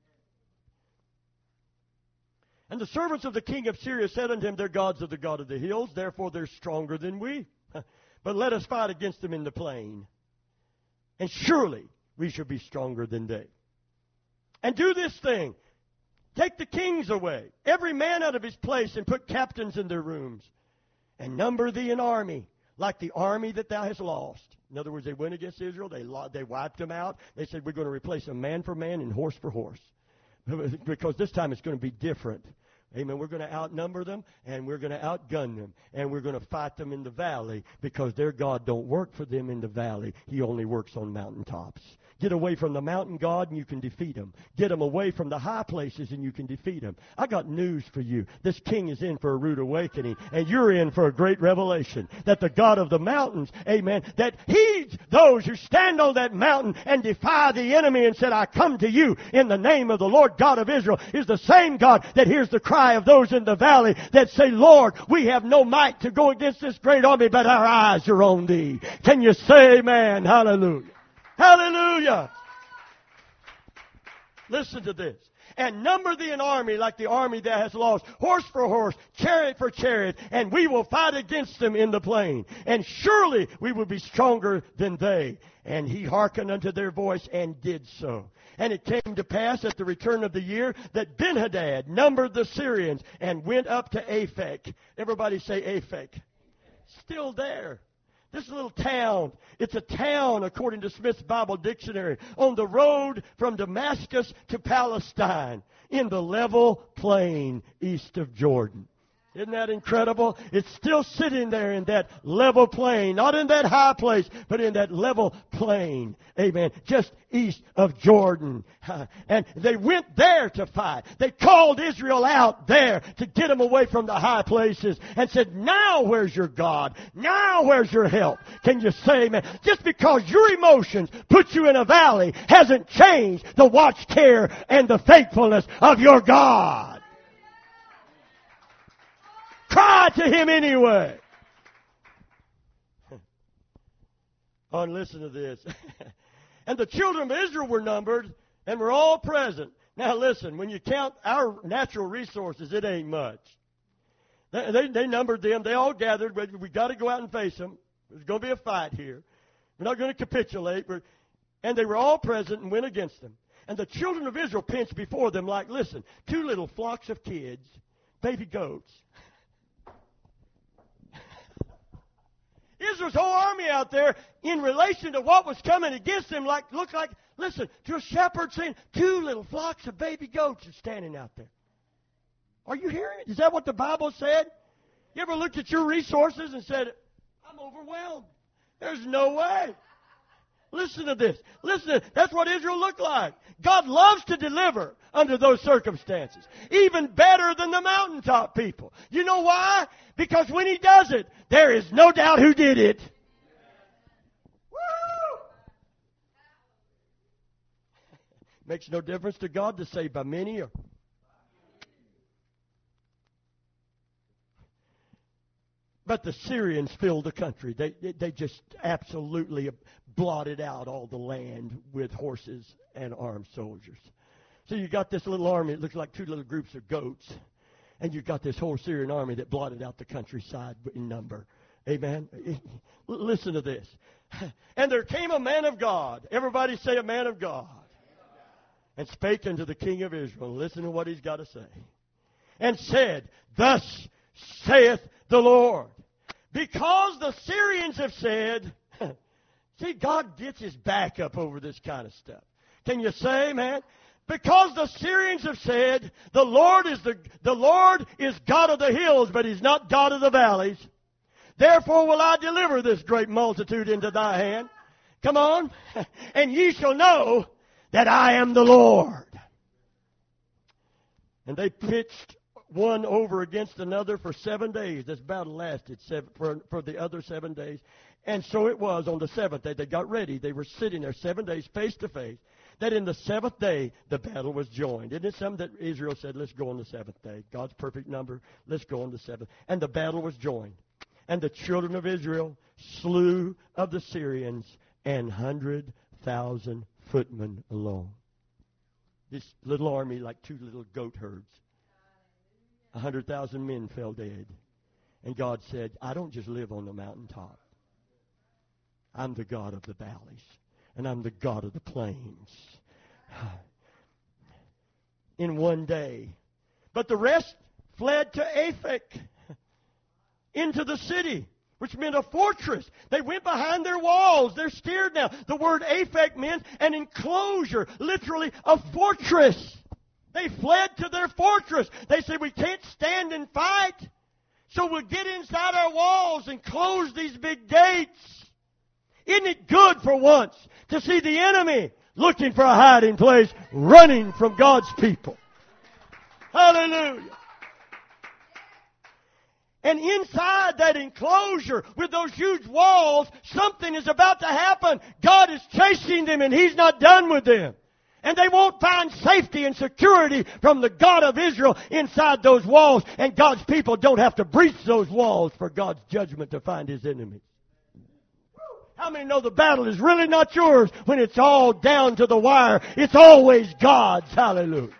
And the servants of the king of Syria said unto him, their gods are the God of the hills, therefore they're stronger than we. but let us fight against them in the plain. And surely we shall be stronger than they. And do this thing. Take the kings away, every man out of his place, and put captains in their rooms. And number thee an army, like the army that thou hast lost. In other words, they went against Israel. They they wiped them out. They said, we're going to replace them man for man and horse for horse. Because this time it's going to be different. Amen. We're going to outnumber them, and we're going to outgun them, and we're going to fight them in the valley, because their God don't work for them in the valley. He only works on mountaintops. Get away from the mountain God, and you can defeat him. Get them away from the high places, and you can defeat him. I got news for you. This king is in for a rude awakening, and you're in for a great revelation. That the God of the mountains, amen, that heeds those who stand on that mountain and defy the enemy and said, I come to you in the name of the Lord God of Israel, is the same God that hears the cry of those in the valley that say, Lord, we have no might to go against this great army, but our eyes are on thee. Can you say amen? Hallelujah. Hallelujah. Listen to this. And number thee an army like the army that has lost, horse for horse, chariot for chariot, and we will fight against them in the plain. And surely we will be stronger than they. And he hearkened unto their voice and did so. And it came to pass at the return of the year that Benhadad numbered the Syrians and went up to Aphek. Everybody say Aphek. Still there. This little town, it's a town, according to Smith's Bible Dictionary, on the road from Damascus to Palestine, in the level plain east of Jordan. Isn't that incredible? It's still sitting there in that level plain, not in that high place, but in that level plain. Amen. Just east of Jordan. And they went there to fight. They called Israel out there to get them away from the high places and said, now where's your God? Now where's your help? Can you say amen? Just because your emotions put you in a valley hasn't changed the watch care and the faithfulness of your God. Cry to him anyway. Oh, and listen to this. And the children of Israel were numbered and were all present. Now listen, when you count our natural resources, it ain't much. They, they, they numbered them. They all gathered. But we got to go out and face them. There's going to be a fight here. We're not going to capitulate. We're, and they were all present and went against them. And the children of Israel pinched before them like, listen, two little flocks of kids, baby goats. Israel's whole army out there in relation to what was coming against them like looked like, listen, to a shepherd saying, two little flocks of baby goats are standing out there. Are you hearing it? Is that what the Bible said? You ever looked at your resources and said, I'm overwhelmed. There's no way. Listen to this. Listen to this. That's what Israel looked like. God loves to deliver under those circumstances. Even better than the mountaintop people. You know why? Because when he does it, there is no doubt who did it. Woo! Makes no difference to God to say by many or... But the Syrians filled the country. They, they just absolutely blotted out all the land with horses and armed soldiers. So you got this little army. It looks like two little groups of goats. And you got this whole Syrian army that blotted out the countryside in number. Amen? Listen to this. And there came a man of God. Everybody say a man of God. And spake unto the king of Israel. Listen to what he's got to say. And said, thus saith the Lord. Because the Syrians have said, see, God gets his back up over this kind of stuff. Can you say, man? Because the Syrians have said, the Lord is the, the Lord is God of the hills, but he's not God of the valleys. Therefore will I deliver this great multitude into thy hand. Come on. And ye shall know that I am the Lord. And they pitched one over against another for seven days. This battle lasted seven, for, for the other seven days. And so it was on the seventh day. They got ready. They were sitting there seven days face to face. That in the seventh day, the battle was joined. Isn't it something that Israel said, let's go on the seventh day. God's perfect number. Let's go on the seventh. And the battle was joined. And the children of Israel slew of the Syrians an hundred thousand footmen alone. This little army like two little goat herds. A hundred thousand men fell dead. And God said, I don't just live on the mountaintop. I'm the God of the valleys, and I'm the God of the plains. In one day. But the rest fled to Aphek, into the city, which meant a fortress. They went behind their walls. They're scared now. The word Aphek meant an enclosure, literally a fortress. They fled to their fortress. They said, we can't stand and fight, so we'll get inside our walls and close these big gates. Isn't it good for once to see the enemy looking for a hiding place, running from God's people? Hallelujah. And inside that enclosure with those huge walls, something is about to happen. God is chasing them, and He's not done with them. And they won't find safety and security from the God of Israel inside those walls. And God's people don't have to breach those walls for God's judgment to find His enemies. How many know the battle is really not yours when it's all down to the wire? It's always God's. Hallelujah.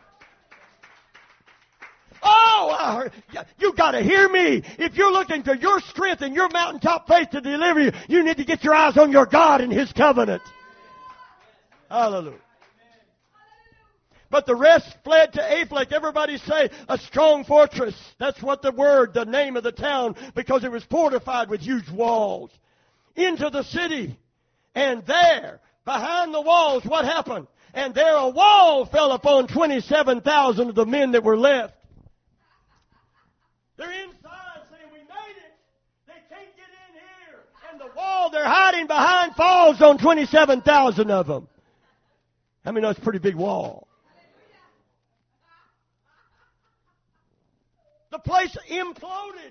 Oh, I heard, you got to hear me. If you're looking for your strength and your mountaintop faith to deliver you, you need to get your eyes on your God and His covenant. Hallelujah. But the rest fled to Aphek. Everybody say, a strong fortress. That's what the word, the name of the town, because it was fortified with huge walls. Into the city. And there, behind the walls, what happened? And there a wall fell upon twenty-seven thousand of the men that were left. They're inside saying, we made it. They can't get in here. And the wall they're hiding behind falls on twenty-seven thousand of them. I mean, that's a pretty big wall. The place imploded.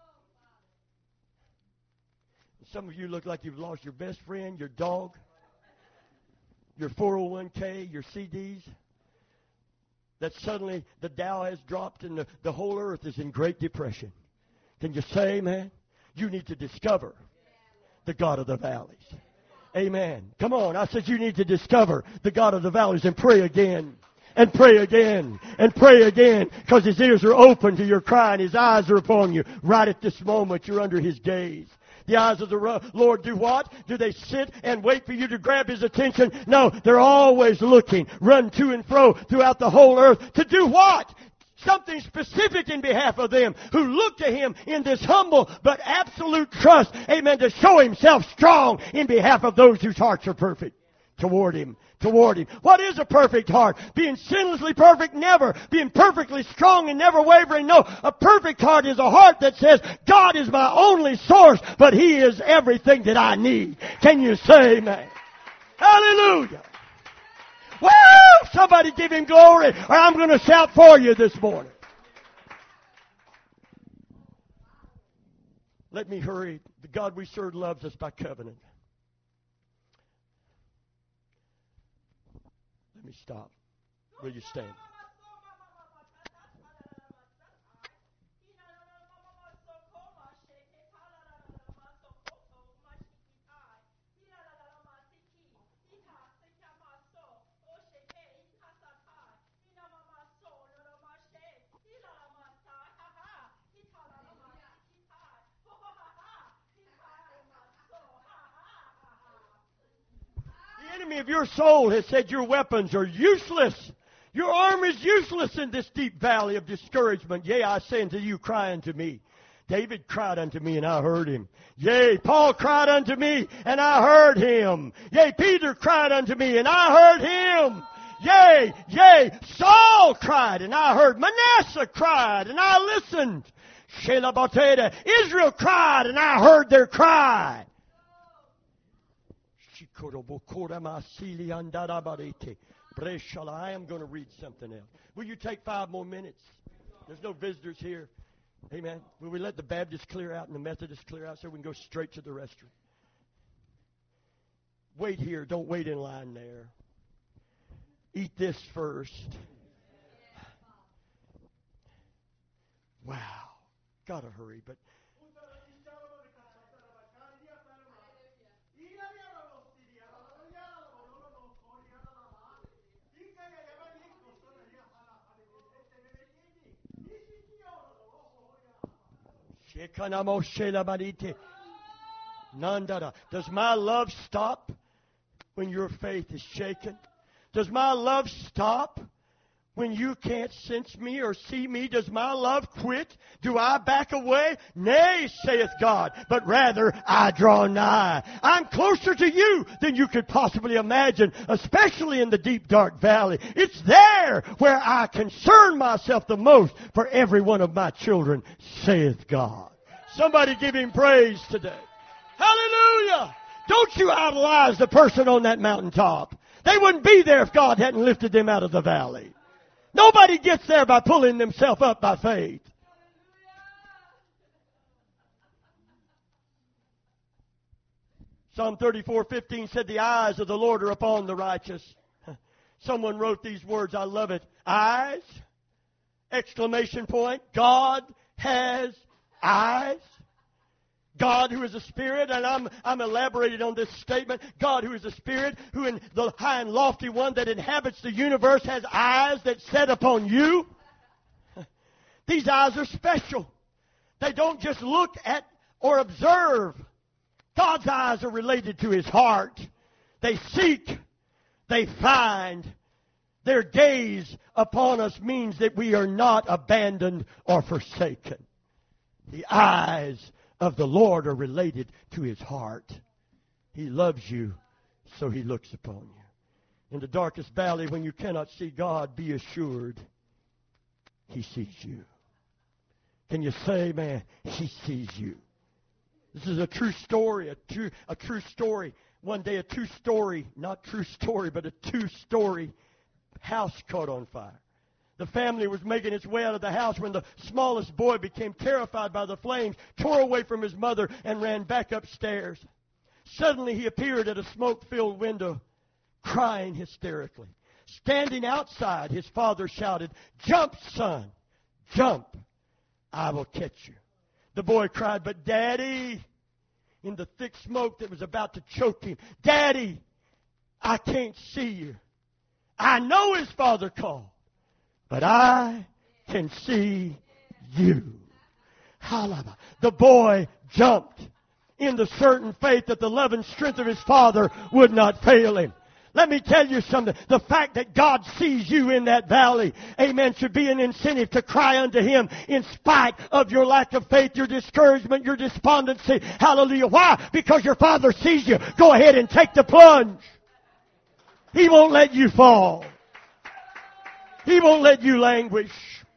Some of you look like you've lost your best friend, your dog, your four oh one k, your C Ds. That suddenly the Dow has dropped and the, the whole earth is in great depression. Can you say, man? You need to discover the God of the valleys. Amen. Come on. I said you need to discover the God of the valleys and pray again. And pray again. And pray again. Because His ears are open to your cry and His eyes are upon you. Right at this moment, you're under His gaze. The eyes of the Lord do what? Do they sit and wait for you to grab His attention? No, they're always looking, run to and fro throughout the whole earth. To do what? Something specific in behalf of them who look to Him in this humble but absolute trust. Amen. To show Himself strong in behalf of those whose hearts are perfect toward Him. Toward Him. What is a perfect heart? Being sinlessly perfect? Never. Being perfectly strong and never wavering? No. A perfect heart is a heart that says, God is my only source, but He is everything that I need. Can you say amen? Hallelujah. Woo! Somebody give Him glory, or I'm going to shout for you this morning. Let me hurry. The God we serve loves us by covenant. Let me stop. Will you stand? The enemy of your soul has said your weapons are useless. Your arm is useless in this deep valley of discouragement. Yea, I say unto you, cry unto me. David cried unto me, and I heard him. Yea, Paul cried unto me, and I heard him. Yea, Peter cried unto me, and I heard him. Yea, yea, Saul cried, and I heard. Manasseh cried, and I listened. Shelabateda, Israel cried, and I heard their cry. I am going to read something else. Will you take five more minutes? There's no visitors here. Amen. Will we let the Baptists clear out and the Methodists clear out so we can go straight to the restroom? Wait here. Don't wait in line there. Eat this first. Wow. Gotta hurry, but... None da da. Does my love stop when your faith is shaken? Does my love stop when you can't sense me or see me? Does my love quit? Do I back away? Nay, saith God, but rather I draw nigh. I'm closer to you than you could possibly imagine, especially in the deep, dark valley. It's there where I concern myself the most for every one of my children, saith God. Somebody give Him praise today. Hallelujah! Don't you idolize the person on that mountaintop. They wouldn't be there if God hadn't lifted them out of the valley. Nobody gets there by pulling themselves up by faith. Psalm thirty-four fifteen said, the eyes of the Lord are upon the righteous. Someone wrote these words. I love it. Eyes, exclamation point. God has eyes. God who is a spirit, and I'm, I'm elaborating on this statement. God who is a spirit, who in the high and lofty one that inhabits the universe has eyes that set upon you. These eyes are special. They don't just look at or observe. God's eyes are related to His heart. They seek. They find. Their gaze upon us means that we are not abandoned or forsaken. The eyes of the Lord are related to His heart. He loves you, so He looks upon you. In the darkest valley, when you cannot see God, be assured He sees you. Can you say, man, He sees you? This is a true story, a true, a true story. One day, a two-story, not true story, but a two-story house caught on fire. The family was making its way out of the house when the smallest boy became terrified by the flames, tore away from his mother, and ran back upstairs. Suddenly he appeared at a smoke-filled window, crying hysterically. Standing outside, his father shouted, "Jump, son, jump. I will catch you." The boy cried, "But Daddy," in the thick smoke that was about to choke him, "Daddy, I can't see you." I know his father called, but I can see you. Hallelujah. The boy jumped in the certain faith that the love and strength of his father would not fail him. Let me tell you something. The fact that God sees you in that valley, amen, should be an incentive to cry unto Him in spite of your lack of faith, your discouragement, your despondency. Hallelujah. Why? Because your Father sees you. Go ahead and take the plunge. He won't let you fall. He won't let you languish.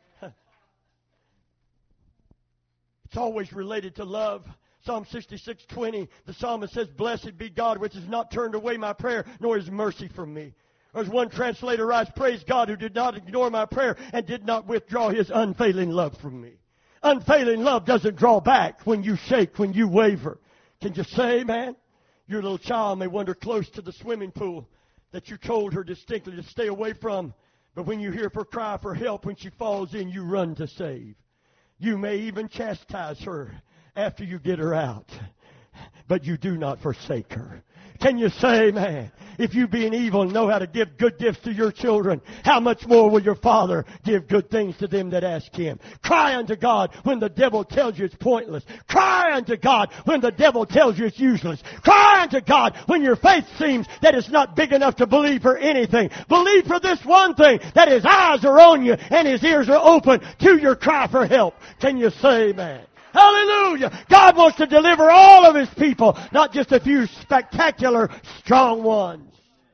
It's always related to love. Psalm sixty-six twenty, the psalmist says, "Blessed be God, which has not turned away my prayer, nor His mercy from me." Or as one translator writes, "Praise God who did not ignore my prayer and did not withdraw His unfailing love from me." Unfailing love doesn't draw back when you shake, when you waver. Can you say, man? Your little child may wander close to the swimming pool that you told her distinctly to stay away from. But when you hear her cry for help, when she falls in, you run to save. You may even chastise her after you get her out, but you do not forsake her. Can you say, man, if you being evil know how to give good gifts to your children, how much more will your Father give good things to them that ask Him? Cry unto God when the devil tells you it's pointless. Cry unto God when the devil tells you it's useless. Cry unto God when your faith seems that it's not big enough to believe for anything. Believe for this one thing, that His eyes are on you and His ears are open to your cry for help. Can you say, man? Hallelujah! God wants to deliver all of His people, not just a few spectacular, strong ones.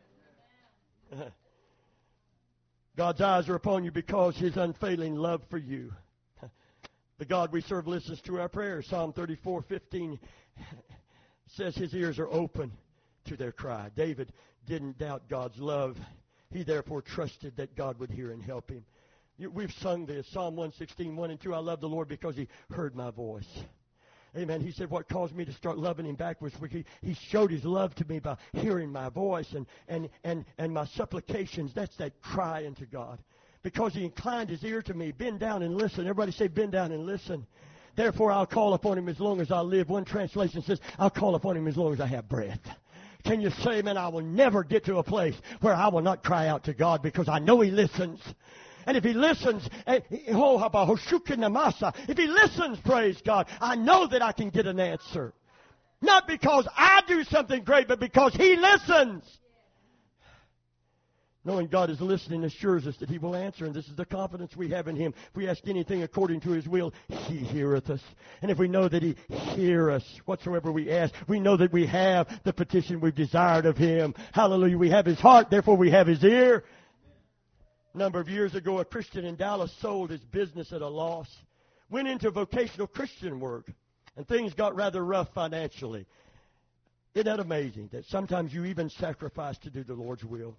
God's eyes are upon you because His unfailing love for you. The God we serve listens to our prayers. Psalm thirty-four fifteen says His ears are open to their cry. David didn't doubt God's love. He therefore trusted that God would hear and help him. We've sung this, Psalm one sixteen, one and two. I love the Lord because He heard my voice. Amen. He said what caused me to start loving Him back was he, he showed His love to me by hearing my voice and, and, and, and my supplications. That's that cry unto God. Because He inclined His ear to me. Bend down and listen. Everybody say, bend down and listen. Therefore I'll call upon Him as long as I live. One translation says, I'll call upon Him as long as I have breath. Can you say, man, I will never get to a place where I will not cry out to God because I know He listens. And if He listens, if He listens, praise God, I know that I can get an answer. Not because I do something great, but because He listens. Knowing God is listening assures us that He will answer, and this is the confidence we have in Him. If we ask anything according to His will, He heareth us. And if we know that He hear us whatsoever we ask, we know that we have the petition we've desired of Him. Hallelujah. We have His heart, therefore we have His ear. A number of years ago, a Christian in Dallas sold his business at a loss, went into vocational Christian work, and things got rather rough financially. Isn't that amazing that sometimes you even sacrifice to do the Lord's will?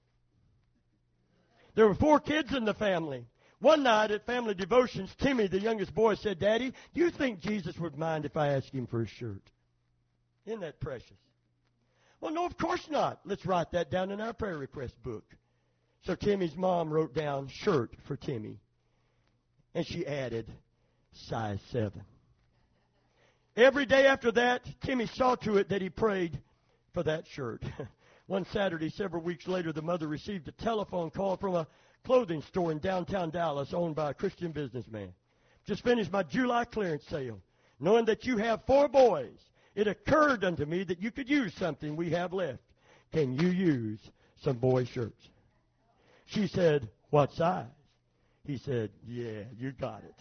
There were four kids in the family. One night at family devotions, Timmy, the youngest boy, said, "Daddy, do you think Jesus would mind if I asked Him for a shirt?" Isn't that precious? Well, no, of course not. Let's write that down in our prayer request book. So Timmy's mom wrote down shirt for Timmy. And she added size seven. Every day after that, Timmy saw to it that he prayed for that shirt. One Saturday, several weeks later, the mother received a telephone call from a clothing store in downtown Dallas owned by a Christian businessman. "Just finished my July clearance sale. Knowing that you have four boys, it occurred unto me that you could use something we have left. Can you use some boy shirts?" She said, "What size?" He said, "Yeah, you got it.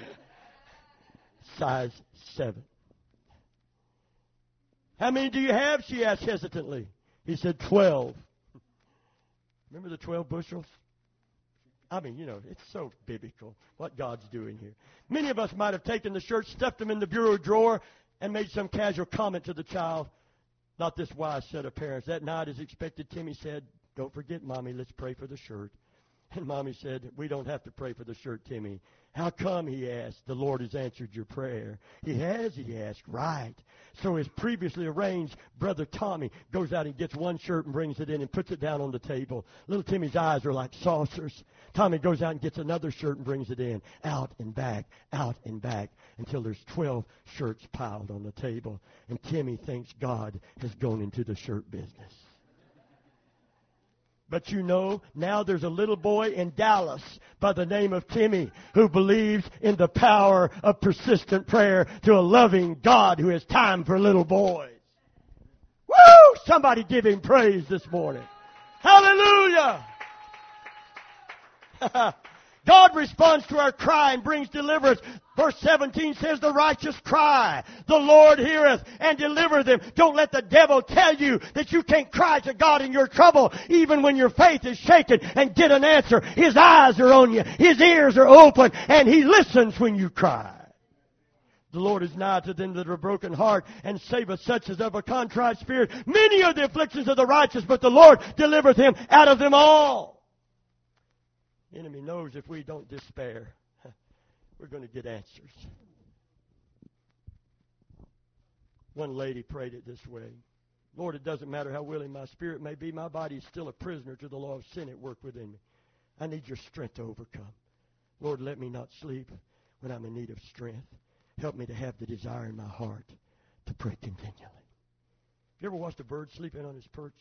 Size seven." "How many do you have?" she asked hesitantly. He said, twelve. Remember the twelve bushels? I mean, you know, it's so biblical what God's doing here. Many of us might have taken the shirts, stuffed them in the bureau drawer, and made some casual comment to the child. Not this wise set of parents. That night, as expected, Timmy said, "Don't forget, Mommy, let's pray for the shirt." And Mommy said, "We don't have to pray for the shirt, Timmy." "How come?" he asked. "The Lord has answered your prayer." "He has," he asked. "Right." So his previously arranged brother Tommy goes out and gets one shirt and brings it in and puts it down on the table. Little Timmy's eyes are like saucers. Tommy goes out and gets another shirt and brings it in. Out and back, out and back, until there's twelve shirts piled on the table. And Timmy thinks God has gone into the shirt business. But you know, now there's a little boy in Dallas by the name of Timmy who believes in the power of persistent prayer to a loving God who has time for little boys. Woo! Somebody give Him praise this morning. Hallelujah! God responds to our cry and brings deliverance. Verse seventeen says, "The righteous cry, the Lord heareth and delivereth them." Don't let the devil tell you that you can't cry to God in your trouble, even when your faith is shaken, and get an answer. His eyes are on you. His ears are open, and He listens when you cry. "The Lord is nigh to them that are broken heart, and saveth such as of a contrite spirit. Many are the afflictions of the righteous, but the Lord delivereth him out of them all." The enemy knows if we don't despair, we're going to get answers. One lady prayed it this way: "Lord, it doesn't matter how willing my spirit may be, my body is still a prisoner to the law of sin at work within me. I need your strength to overcome. Lord, let me not sleep when I'm in need of strength. Help me to have the desire in my heart to pray continually." You ever watched a bird sleeping on his perch?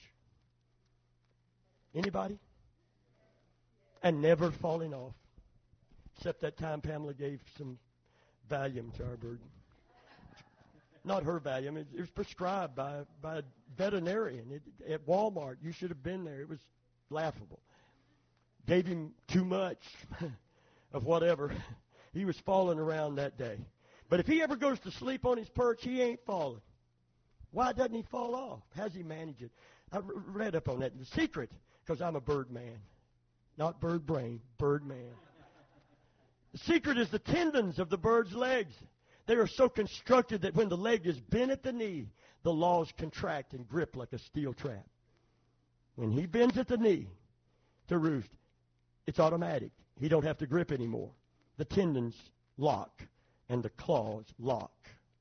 Anybody? And never falling off. Except that time Pamela gave some Valium to our bird. Not her Valium. It, it was prescribed by, by a veterinarian it, at Walmart. You should have been there. It was laughable. Gave him too much of whatever. He was falling around that day. But if he ever goes to sleep on his perch, he ain't falling. Why doesn't he fall off? How's he manage it? I read up on that. The secret, because I'm a bird man. Not bird brain, bird man. The secret is the tendons of the bird's legs. They are so constructed that when the leg is bent at the knee, the laws contract and grip like a steel trap. When he bends at the knee to roost, it's automatic. He don't have to grip anymore. The tendons lock and the claws lock.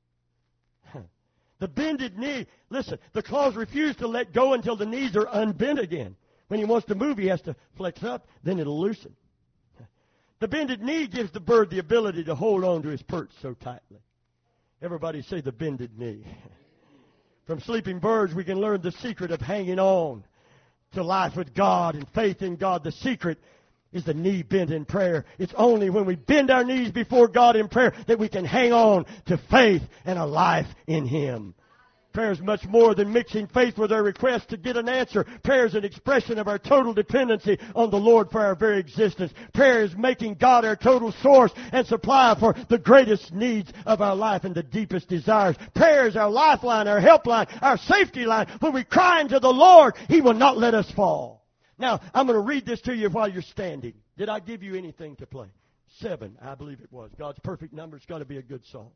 The bended knee, listen, the claws refuse to let go until the knees are unbent again. When he wants to move, he has to flex up, then it'll loosen. The bended knee gives the bird the ability to hold on to his perch so tightly. Everybody say the bended knee. From sleeping birds, we can learn the secret of hanging on to life with God and faith in God. The secret is the knee bent in prayer. It's only when we bend our knees before God in prayer that we can hang on to faith and a life in Him. Prayer is much more than mixing faith with our request to get an answer. Prayer is an expression of our total dependency on the Lord for our very existence. Prayer is making God our total source and supply for the greatest needs of our life and the deepest desires. Prayer is our lifeline, our helpline, our safety line. When we cry unto the Lord, He will not let us fall. Now, I'm going to read this to you while you're standing. Did I give you anything to play? Seven, I believe it was. God's perfect number. It's got to be a good song.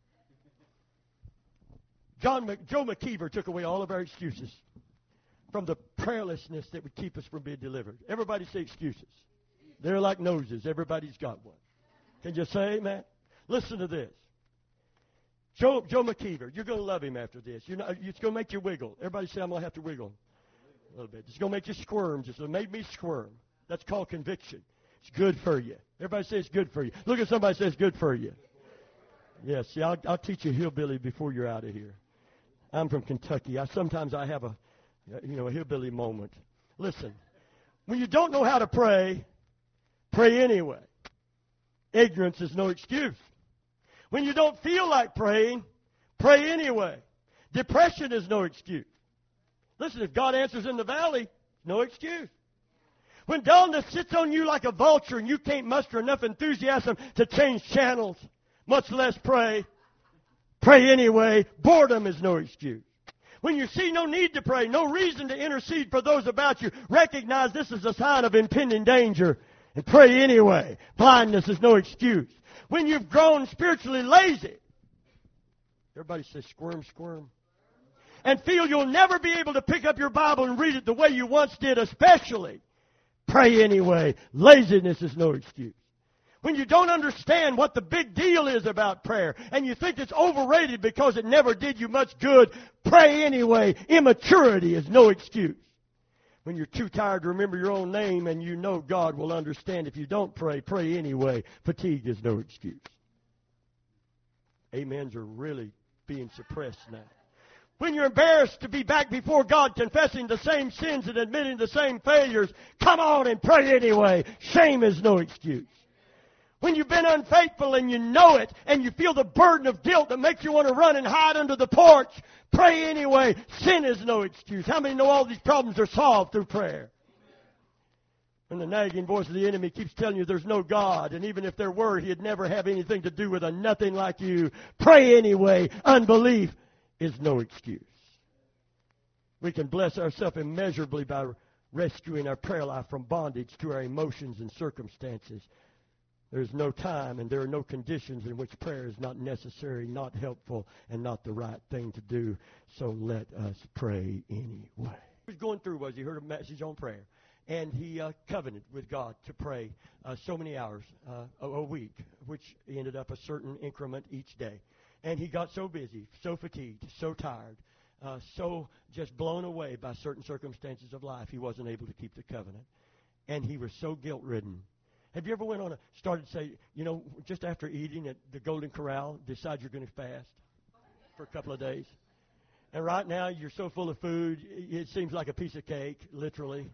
John, Joe McKeever took away all of our excuses from the prayerlessness that would keep us from being delivered. Everybody say excuses. They're like noses. Everybody's got one. Can you say amen? Listen to this. Joe, Joe McKeever, you're going to love him after this. You're not, it's going to make you wiggle. Everybody say I'm going to have to wiggle a little bit. It's going to make you squirm. Just it made me squirm. That's called conviction. It's good for you. Everybody say it's good for you. Look at somebody say it's good for you. Yes, yeah, I'll, I'll teach you hillbilly before you're out of here. I'm from Kentucky. I sometimes I have a, you know, a hillbilly moment. Listen, when you don't know how to pray, pray anyway. Ignorance is no excuse. When you don't feel like praying, pray anyway. Depression is no excuse. Listen, if God answers in the valley, no excuse. When dullness sits on you like a vulture and you can't muster enough enthusiasm to change channels, much less pray, pray anyway. Boredom is no excuse. When you see no need to pray, no reason to intercede for those about you, recognize this is a sign of impending danger and pray anyway. Blindness is no excuse. When you've grown spiritually lazy, everybody says squirm, squirm, and feel you'll never be able to pick up your Bible and read it the way you once did, especially, pray anyway. Laziness is no excuse. When you don't understand what the big deal is about prayer and you think it's overrated because it never did you much good, pray anyway. Immaturity is no excuse. When you're too tired to remember your own name and you know God will understand if you don't pray, pray anyway. Fatigue is no excuse. Amens are really being suppressed now. When you're embarrassed to be back before God confessing the same sins and admitting the same failures, come on and pray anyway. Shame is no excuse. When you've been unfaithful and you know it and you feel the burden of guilt that makes you want to run and hide under the porch, pray anyway. Sin is no excuse. How many know all these problems are solved through prayer? When the nagging voice of the enemy keeps telling you there's no God, and even if there were, He'd never have anything to do with a nothing like you, pray anyway. Unbelief is no excuse. We can bless ourselves immeasurably by rescuing our prayer life from bondage to our emotions and circumstances. There's no time and there are no conditions in which prayer is not necessary, not helpful, and not the right thing to do. So let us pray anyway. What he was going through was he heard a message on prayer. And he uh, covenanted with God to pray uh, so many hours uh, a, a week, which ended up a certain increment each day. And he got so busy, so fatigued, so tired, uh, so just blown away by certain circumstances of life, he wasn't able to keep the covenant. And he was so guilt-ridden. Have you ever went on a, started to say, you know, just after eating at the Golden Corral, decide you're going to fast for a couple of days? And right now, you're so full of food, it seems like a piece of cake, literally,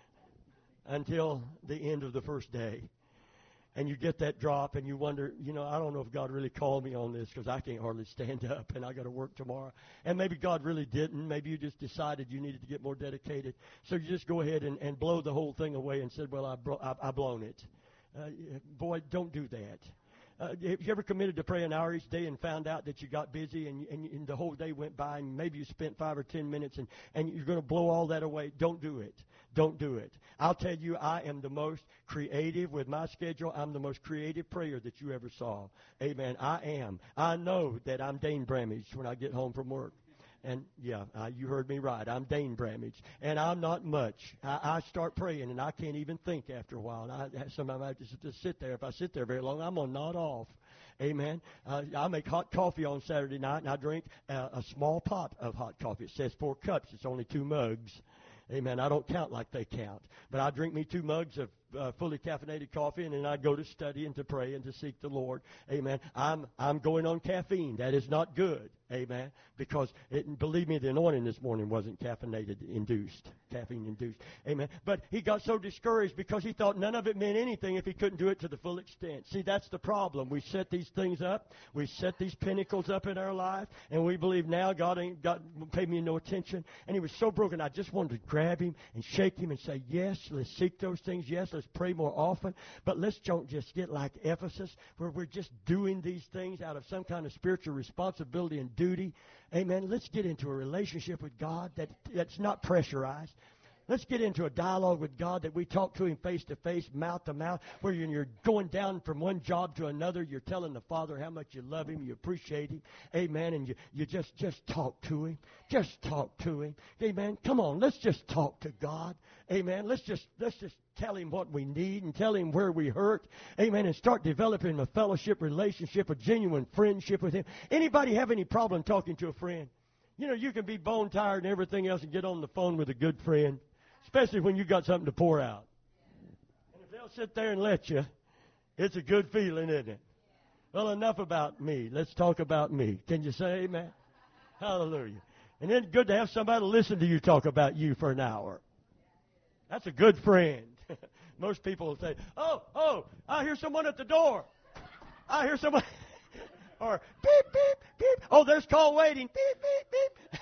until the end of the first day. And you get that drop and you wonder, you know, I don't know if God really called me on this because I can't hardly stand up and I got to work tomorrow. And maybe God really didn't. Maybe you just decided you needed to get more dedicated. So you just go ahead and, and blow the whole thing away and said, well, I bro- I, I blown it. Uh, boy, don't do that. Uh, have you ever committed to pray an hour each day and found out that you got busy and, and, and the whole day went by and maybe you spent five or ten minutes and, and you're going to blow all that away? Don't do it. Don't do it. I'll tell you, I am the most creative with my schedule. I'm the most creative prayer that you ever saw. Amen. I am. I know that I'm Dane Bramage when I get home from work. And, yeah, uh, you heard me right. I'm Dane Bramage. And I'm not much. I, I start praying, and I can't even think after a while. And I, sometimes I just, just sit there. If I sit there very long, I'm going to nod off. Amen. Uh, I make hot coffee on Saturday night, and I drink uh, a small pot of hot coffee. It says four cups. It's only two mugs. Amen. I don't count like they count. But I drink me two mugs of uh, fully caffeinated coffee, and then I go to study and to pray and to seek the Lord. Amen. I'm I'm going on caffeine. That is not good. Amen. Because, it, believe me, the anointing this morning wasn't caffeinated induced, caffeine induced. Amen. But he got so discouraged because he thought none of it meant anything if he couldn't do it to the full extent. See, that's the problem. We set these things up. We set these pinnacles up in our life, and we believe now God ain't got paid me no attention. And he was so broken, I just wanted to grab him and shake him and say, yes, let's seek those things. Yes, let's pray more often. But let's don't just get like Ephesus, where we're just doing these things out of some kind of spiritual responsibility and duty. Amen. Let's get into a relationship with God that that's not pressurized. Let's get into a dialogue with God that we talk to Him face to face, mouth to mouth, where you're going down from one job to another. You're telling the Father how much you love Him, you appreciate Him. Amen. And you, you just, just talk to Him. Just talk to Him. Amen. Come on, let's just talk to God. Amen. Let's just, let's just tell Him what we need and tell Him where we hurt. Amen. And start developing a fellowship relationship, a genuine friendship with Him. Anybody have any problem talking to a friend? You know, you can be bone tired and everything else and get on the phone with a good friend. Especially when you got something to pour out. And if they'll sit there and let you, it's a good feeling, isn't it? Well, enough about me. Let's talk about me. Can you say amen? Hallelujah. And then good to have somebody listen to you talk about you for an hour. That's a good friend. Most people will say, oh, oh, I hear someone at the door. I hear someone. Or beep, beep, beep. Oh, there's call waiting. Beep, beep,